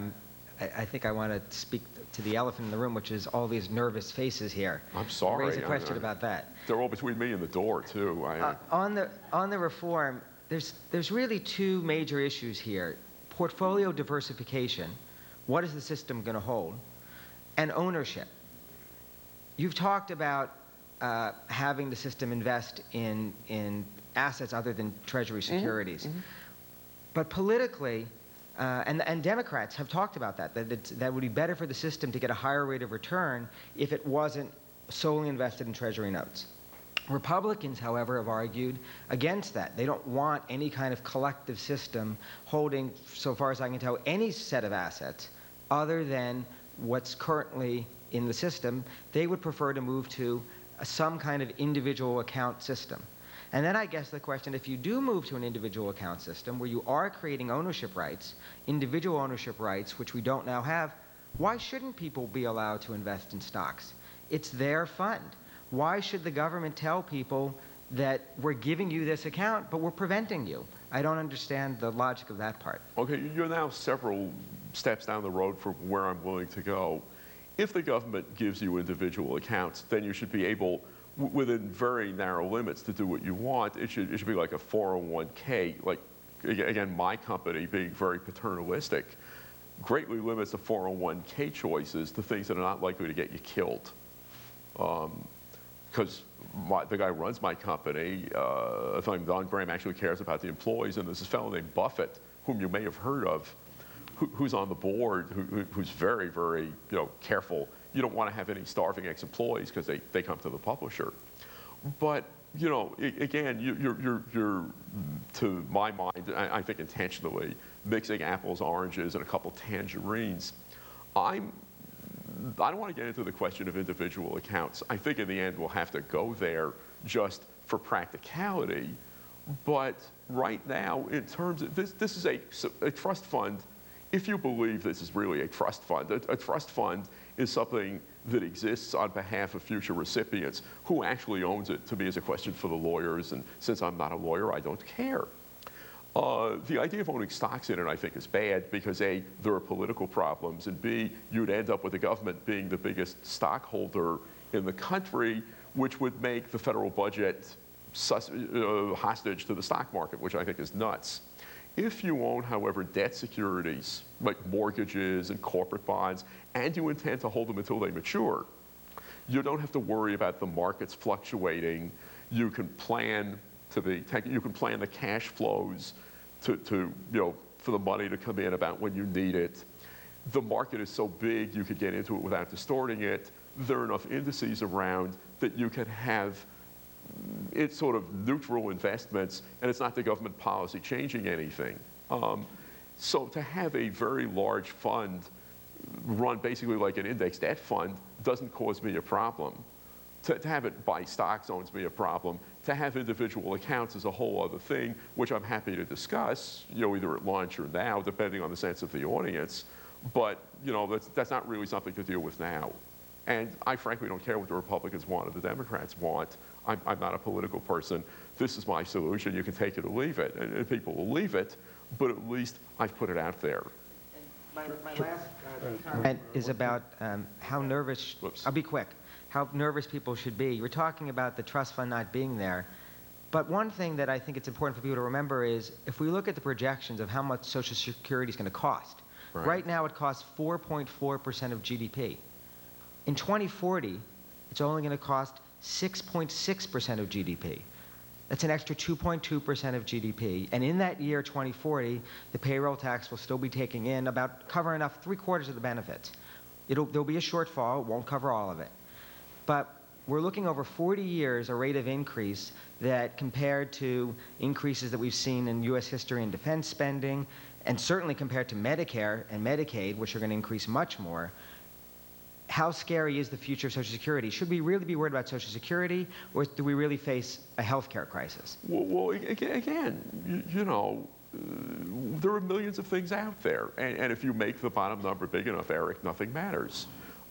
I think I want to speak to the elephant in the room, which is all these nervous faces here. I'm sorry. Raise a question about that. They're all between me and the door, too. On the reform, there's really two major issues here. Portfolio diversification, what is the system going to hold? And ownership. You've talked about having the system invest in assets other than Treasury securities. Mm-hmm. But politically, and Democrats have talked about that would be better for the system to get a higher rate of return if it wasn't solely invested in Treasury notes. Republicans, however, have argued against that. They don't want any kind of collective system holding, so far as I can tell, any set of assets other than what's currently in the system. They would prefer to move to some kind of individual account system. And then I guess the question, if you do move to an individual account system where you are creating ownership rights, individual ownership rights, which we don't now have, why shouldn't people be allowed to invest in stocks? It's their fund. Why should the government tell people that we're giving you this account, but we're preventing you? I don't understand the logic of that part. Okay, you're now several steps down the road from where I'm willing to go. If the government gives you individual accounts, then you should be able, within very narrow limits, to do what you want. It should be like a 401k, like, again, my company being very paternalistic, greatly limits the 401k choices to things that are not likely to get you killed. Because the guy who runs my company, if I'm Don Graham, actually cares about the employees, and there's this fellow named Buffett, whom you may have heard of, who's on the board, who's very, very careful. You don't want to have any starving ex-employees because they come to the publisher. But again, you're to my mind, I think intentionally, mixing apples, oranges, and a couple tangerines. I don't want to get into the question of individual accounts. I think in the end we'll have to go there just for practicality. But right now, in terms of this is a trust fund. If you believe this is really a trust fund, a trust fund is something that exists on behalf of future recipients. Who actually owns it, to me, is a question for the lawyers, and since I'm not a lawyer, I don't care. The idea of owning stocks in it, I think, is bad because A, there are political problems, and B, you'd end up with the government being the biggest stockholder in the country, which would make the federal budget hostage to the stock market, which I think is nuts. If you own, however, debt securities, like mortgages and corporate bonds, and you intend to hold them until they mature, you don't have to worry about the markets fluctuating. You can plan the cash flows for the money to come in about when you need it. The market is so big you could get into it without distorting it. There are enough indices around that you can have it's sort of neutral investments, and it's not the government policy changing anything. So to have a very large fund run basically like an index debt fund doesn't cause me a problem. To have it by stocks owns me a problem. To have individual accounts is a whole other thing, which I'm happy to discuss, either at lunch or now, depending on the sense of the audience. But, that's not really something to deal with now. And I frankly don't care what the Republicans want or the Democrats want. I'm not a political person. This is my solution. You can take it or leave it. And people will leave it, but at least I've put it out there. My last comment is about how nervous, I'll be quick, how nervous people should be. You're talking about the trust fund not being there. But one thing that I think it's important for people to remember is if we look at the projections of how much Social Security is going to cost, right now it costs 4.4% of GDP. In 2040, it's only going to cost 6.6% of GDP. That's an extra 2.2% of GDP. And in that year, 2040, the payroll tax will still be taking in covering enough 3/4 of the benefits. There'll be a shortfall. It won't cover all of it. But we're looking over 40 years, a rate of increase that compared to increases that we've seen in U.S. history in defense spending, and certainly compared to Medicare and Medicaid, which are going to increase much more, how scary is the future of Social Security? Should we really be worried about Social Security, or do we really face a health care crisis? Well, again, there are millions of things out there. And if you make the bottom number big enough, Eric, nothing matters.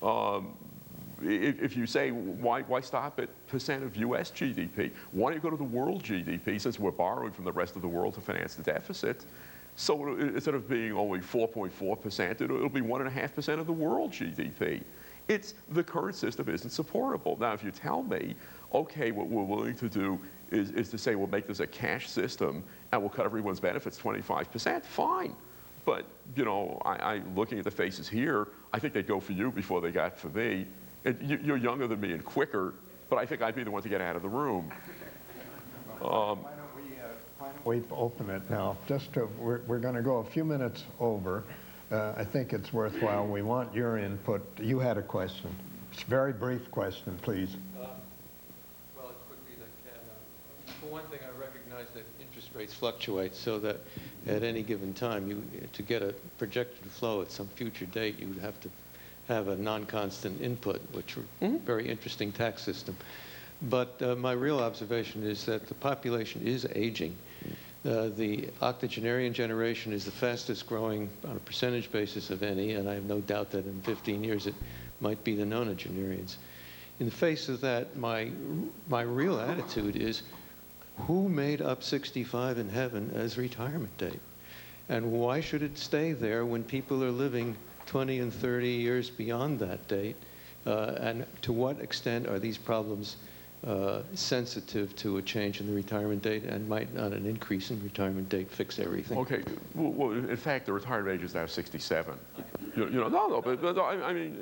If you say, why stop at percent of U.S. GDP? Why don't you go to the world GDP, since we're borrowing from the rest of the world to finance the deficit? So instead of being only 4.4%, it'll be 1.5% of the world GDP. The current system isn't supportable. Now, if you tell me, okay, what we're willing to do is to say we'll make this a cash system and we'll cut everyone's benefits 25%, fine. But, I looking at the faces here, I think they'd go for you before they got for me. And you're younger than me and quicker, but I think I'd be the one to get out of the room. Why don't we open it now? We're going to go a few minutes over. I think it's worthwhile. We want your input. You had a question. It's a very brief question, please. Well, as quickly as I can. For one thing, I recognize that interest rates fluctuate, so that at any given time, to get a projected flow at some future date, you would have to have a non-constant input, which are very interesting tax system. But my real observation is that the population is aging. The octogenarian generation is the fastest growing on a percentage basis of any, and I have no doubt that in 15 years it might be the nonagenarians. In the face of that, my real attitude is, who made up 65 in heaven as retirement date? And why should it stay there when people are living 20 and 30 years beyond that date? And to what extent are these problems sensitive to a change in the retirement date, and might not an increase in retirement date fix everything? Okay. Well, in fact, the retirement age is now 67. But I mean,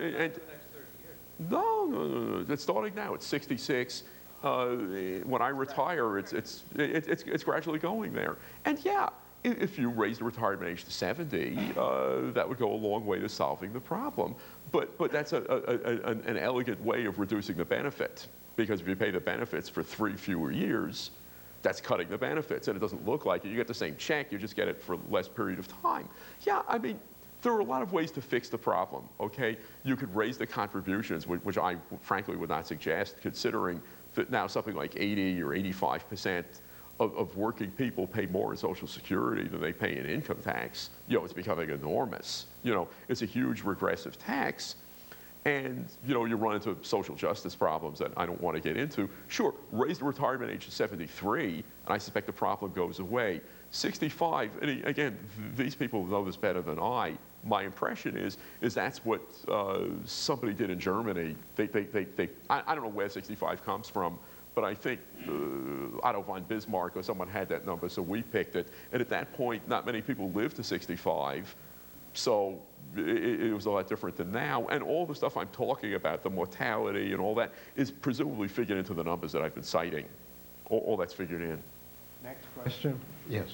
no. It's starting now. It's 66. When I retire, it's gradually going there. And yeah, if you raise the retirement age to 70, that would go a long way to solving the problem. But that's an elegant way of reducing the benefit. Because if you pay the benefits for 3 fewer years, that's cutting the benefits. And it doesn't look like it. You get the same check, you just get it for less period of time. Yeah, I mean, there are a lot of ways to fix the problem, okay? You could raise the contributions, which I frankly would not suggest, considering that now something like 80 or 85% of working people pay more in Social Security than they pay in income tax. It's becoming enormous. It's a huge regressive tax. And, you run into social justice problems that I don't want to get into. Sure, raise the retirement age to 73, and I suspect the problem goes away. 65, and again, these people know this better than I. My impression is that's what somebody did in Germany. I don't know where 65 comes from, but I think Otto von Bismarck or someone had that number, so we picked it. And at that point, not many people lived to 65, so it was a lot different than now. And all the stuff I'm talking about, the mortality and all that, is presumably figured into the numbers that I've been citing. All that's figured in. Next question? Yes.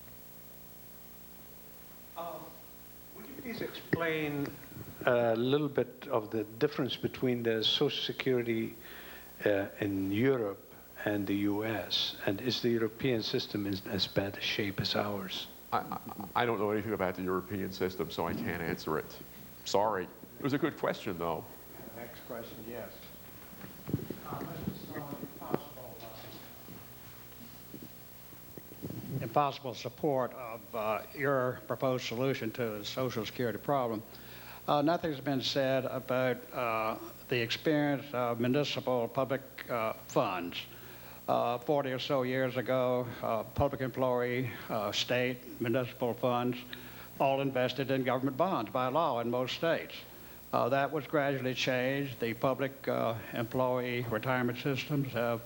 Would you please explain a little bit of the difference between the Social Security in Europe and the U.S., and is the European system in as bad a shape as ours? I don't know anything about the European system, so I can't answer it. Sorry. It was a good question, though. Next question, yes. Impossible support of your proposed solution to the Social Security problem. Nothing's been said about the experience of municipal public funds. 40 or so years ago, public employee, state, municipal funds, all invested in government bonds by law in most states. That was gradually changed. The public employee retirement systems have,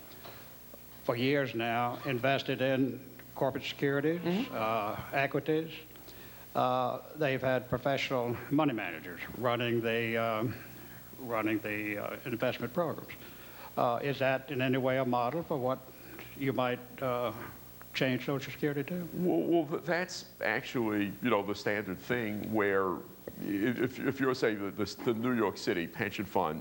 for years now, invested in corporate securities, equities. They've had professional money managers running the investment programs. Is that in any way a model for what you might change Social Security to? Well, that's actually, the standard thing where if you're, say, the New York City pension fund,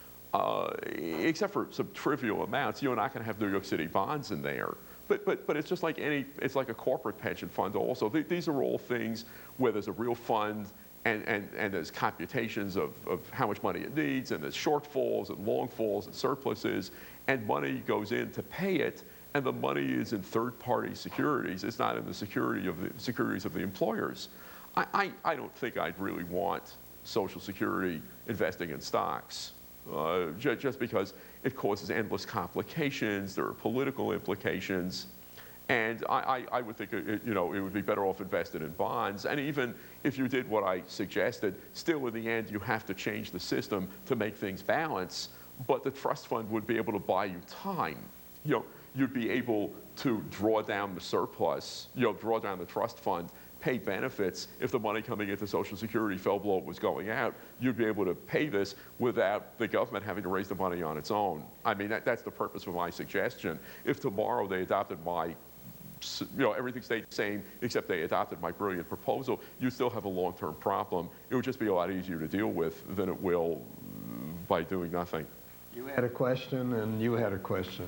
except for some trivial amounts, you're not going to have New York City bonds in there. But it's just like it's like a corporate pension fund also. These are all things where there's a real fund and there's computations of how much money it needs, and there's shortfalls and longfalls and surpluses, and money goes in to pay it, and the money is in third-party securities. It's not in the securities of the employers. I don't think I'd really want Social Security investing in stocks, just because it causes endless complications. There are political implications. And I would think it would be better off invested in bonds. And even if you did what I suggested, still in the end you have to change the system to make things balance. But the trust fund would be able to buy you time. You'd be able to draw down the surplus, draw down the trust fund, pay benefits. If the money coming into Social Security fell below what was going out, you'd be able to pay this without the government having to raise the money on its own. I mean, that's the purpose of my suggestion. If tomorrow they adopted my everything stayed the same except they adopted my brilliant proposal, you still have a long-term problem. It would just be a lot easier to deal with than it will by doing nothing. You had a question, and you had a question.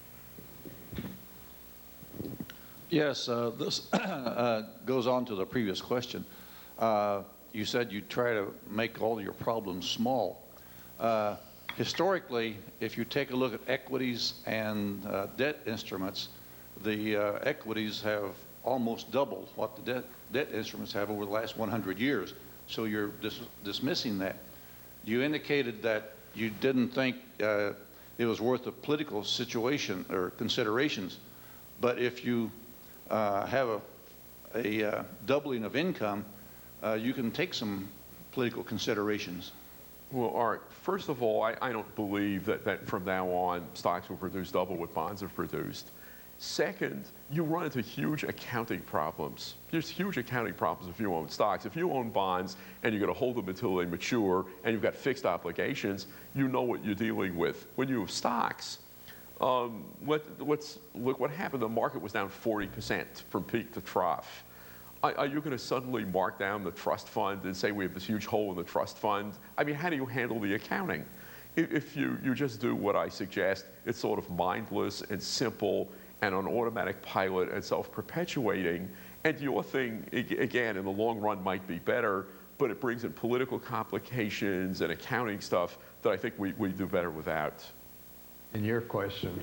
Yes, this goes on to the previous question. You said you try to make all your problems small. Historically, if you take a look at equities and debt instruments, the equities have almost doubled what the debt instruments have over the last 100 years. So you're dismissing that. You indicated that you didn't think it was worth a political situation or considerations, but if you have a doubling of income, you can take some political considerations. Well, all right. First of all, I don't believe that from now on stocks will produce double what bonds have produced. Second, you run into huge accounting problems. There's huge accounting problems if you own stocks. If you own bonds and you're going to hold them until they mature and you've got fixed obligations, you know what you're dealing with. When you have stocks, look what happened. The market was down 40% from peak to trough. Are you going to suddenly mark down the trust fund and say we have this huge hole in the trust fund? I mean, how do you handle the accounting? If you just do what I suggest, it's sort of mindless and simple and on automatic pilot and self-perpetuating, and your thing, again, in the long run might be better, but it brings in political complications and accounting stuff that I think we do better without. And your question?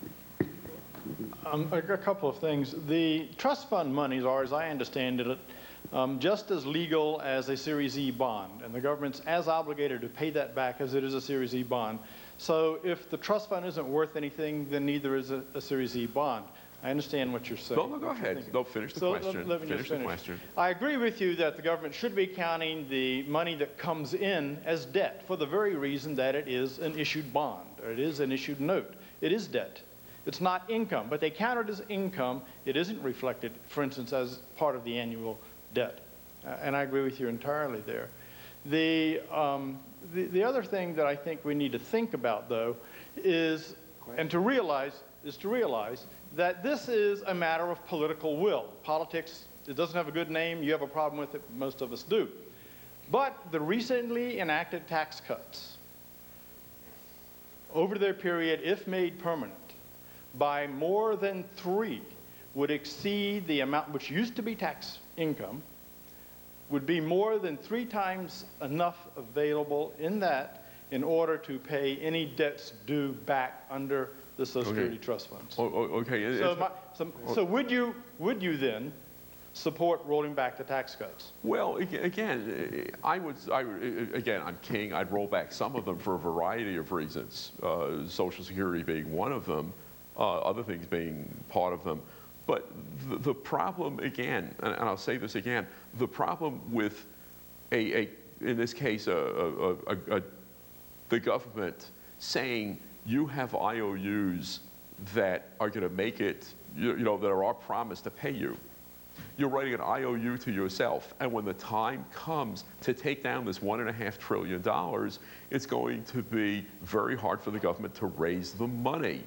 A couple of things. The trust fund monies are, as I understand it, just as legal as a Series E bond, and the government's as obligated to pay that back as it is a Series E bond. So if the trust fund isn't worth anything, then neither is a Series E bond. I understand what you're saying. No, go ahead. No, finish the question. Finish the question. I agree with you that the government should be counting the money that comes in as debt for the very reason that it is an issued bond, or it is an issued note. It is debt. It's not income, but they count it as income. It isn't reflected, for instance, as part of the annual debt. And I agree with you entirely there. The other thing that I think we need to think about, though, is to realize that this is a matter of political will. Politics, it doesn't have a good name. You have a problem with it. Most of us do. But the recently enacted tax cuts, over their period, if made permanent, by more than 3, would exceed the amount which used to be tax income, would be more than 3 times enough available in that in order to pay any debts due back under the Social Security Trust Funds. Okay. So would you then support rolling back the tax cuts? Well, again, I'm king. I'd roll back some of them for a variety of reasons, Social Security being one of them, other things being part of them. But the problem, again, and I'll say this again, the problem with in this case, the government saying you have IOUs that are going to make it, that are our promise to pay you. You're writing an IOU to yourself, and when the time comes to take down this $1.5 trillion, it's going to be very hard for the government to raise the money.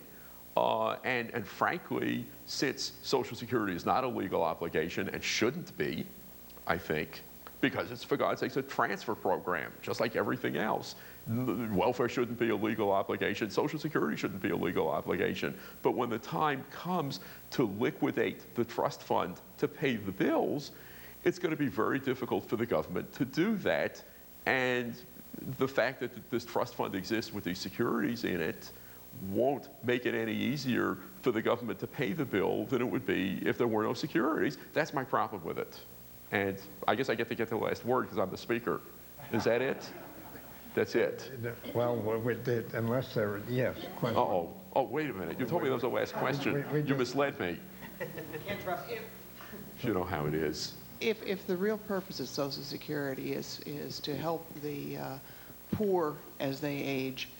And frankly, since Social Security is not a legal obligation and shouldn't be, I think, because it's, for God's sakes, a transfer program, just like everything else. Welfare shouldn't be a legal obligation. Social Security shouldn't be a legal obligation. But when the time comes to liquidate the trust fund to pay the bills, it's going to be very difficult for the government to do that. And the fact that this trust fund exists with these securities in it won't make it any easier for the government to pay the bill than it would be if there were no securities. That's my problem with it. And I guess I get to get the last word because I'm the speaker. Is that it? That's it. Well, unless there, yes. Question. Uh-oh. Oh, wait a minute. You told me that was the last question. You misled me. Can't trust you. You know how it is. If the real purpose of Social Security is to help the poor as they age,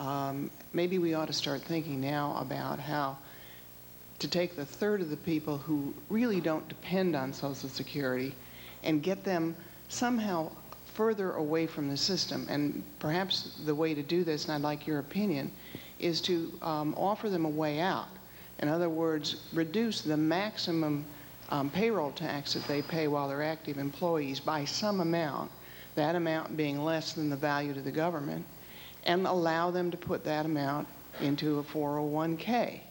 maybe we ought to start thinking now about how to take the third of the people who really don't depend on Social Security and get them somehow further away from the system. And perhaps the way to do this, and I'd like your opinion, is to offer them a way out. In other words, reduce the maximum payroll tax that they pay while they're active employees by some amount, that amount being less than the value to the government, and allow them to put that amount into a 401k.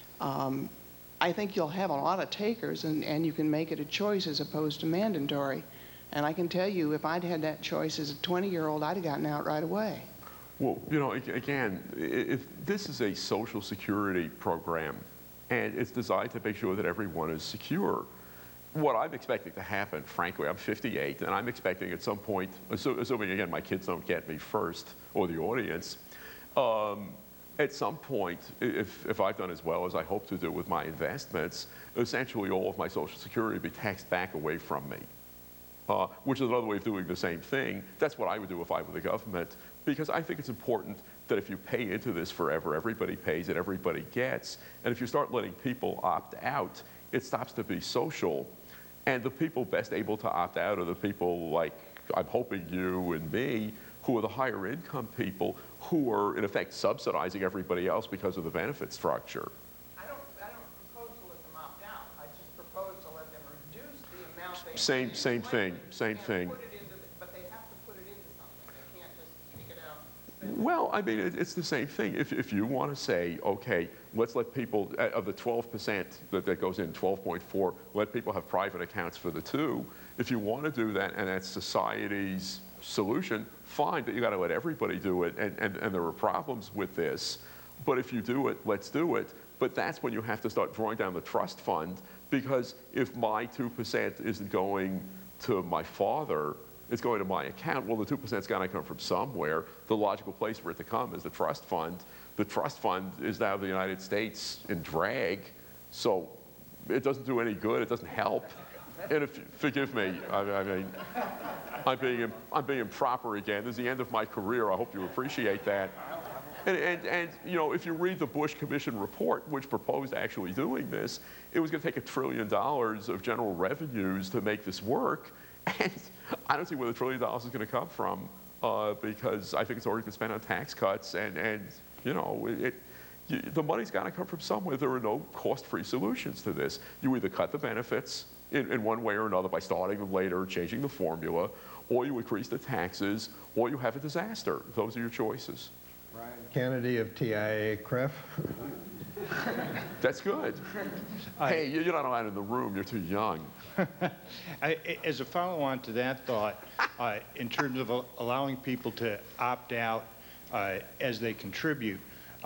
I think you'll have a lot of takers, and you can make it a choice as opposed to mandatory. And I can tell you, if I'd had that choice as a 20-year-old, I'd have gotten out right away. Well, again, if this is a Social Security program, and it's designed to make sure that everyone is secure, what I'm expecting to happen, frankly, I'm 58, and I'm expecting at some point, assuming, again, my kids don't get me first, or the audience, at some point, if I've done as well as I hope to do with my investments, essentially all of my Social Security would be taxed back away from me, which is another way of doing the same thing. That's what I would do if I were the government, because I think it's important that if you pay into this forever, everybody pays and everybody gets. And if you start letting people opt out, it stops to be social. And the people best able to opt out are the people like, I'm hoping you and me, who are the higher income people who are in effect subsidizing everybody else because of the benefit structure. I don't propose to let them opt out. I just propose to let them reduce the amount they Same thing. But they have to put it into something. They can't just take it out. Well, I mean, it's the same thing. If you want to say, okay, let's let people, of the 12% that goes in, 12.4, let people have private accounts for the two. If you want to do that, and that's society's solution, fine, but you got to let everybody do it, and there are problems with this. But if you do it, let's do it. But that's when you have to start drawing down the trust fund, because if my 2% isn't going to my father, it's going to my account. Well, the 2%'s got to come from somewhere. The logical place for it to come is the trust fund. The trust fund is now the United States in drag, so it doesn't do any good. It doesn't help. And if, forgive me, I mean, I'm being improper again. This is the end of my career. I hope you appreciate that. And you know, if you read the Bush Commission report, which proposed actually doing this, it was going to take $1 trillion of general revenues to make this work. And I don't see where the $1 trillion is going to come from, because I think it's already been spent on tax cuts, and you know, the money's got to come from somewhere. There are no cost-free solutions to this. You either cut the benefits in one way or another by starting them later, changing the formula, or you increase the taxes, or you have a disaster. Those are your choices. Brian Kennedy of TIAA-CREF. That's good. Hey, you're not allowed in the room. You're too young. As a follow-on to that thought, in terms of allowing people to opt out, as they contribute.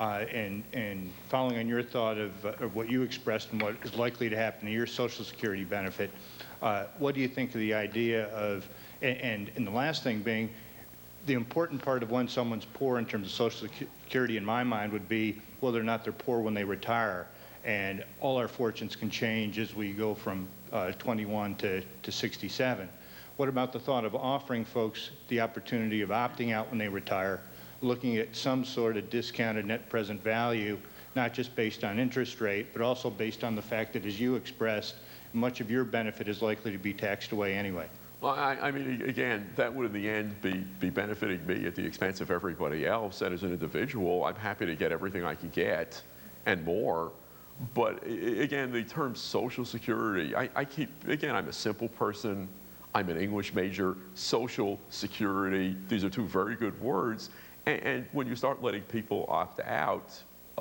And following on your thought of what you expressed and what is likely to happen to your Social Security benefit, what do you think of the idea of, and the last thing being, the important part of when someone's poor in terms of Social Security in my mind would be whether or not they're poor when they retire. And all our fortunes can change as we go from 21 to 67. What about the thought of offering folks the opportunity of opting out when they retire, looking at some sort of discounted net present value, not just based on interest rate, but also based on the fact that, as you expressed, much of your benefit is likely to be taxed away anyway? Well, I mean, again, that would in the end be benefiting me at the expense of everybody else. And as an individual, I'm happy to get everything I can get and more. But again, the term Social Security, again, I'm a simple person. I'm an English major. Social Security, these are two very good words. And when you start letting people opt out,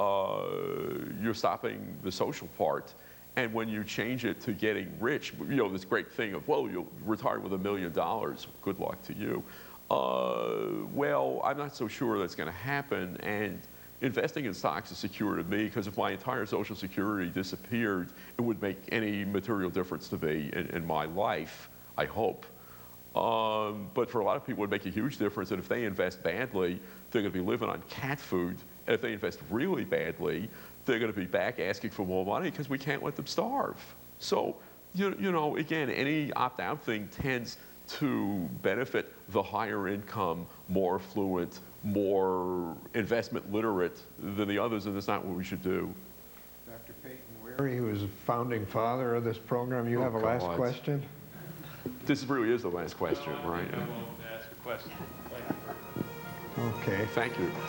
you're stopping the social part. And when you change it to getting rich, you know, this great thing of, well, you'll retire with $1 million. Good luck to you. Well, I'm not so sure that's going to happen. And investing in stocks is secure to me, because if my entire Social Security disappeared, it would make any material difference to me in my life, I hope. But for a lot of people, it would make a huge difference. And if they invest badly, they're going to be living on cat food. And if they invest really badly, they're going to be back asking for more money because we can't let them starve. So, you know, again, any opt-out thing tends to benefit the higher income, more affluent, more investment literate than the others, and that's not what we should do. Dr. Peyton Weary, who is a founding father of this program, you have a last question? This really is the last question, right? I won't ask a question. Thank you very much. Okay. Thank you.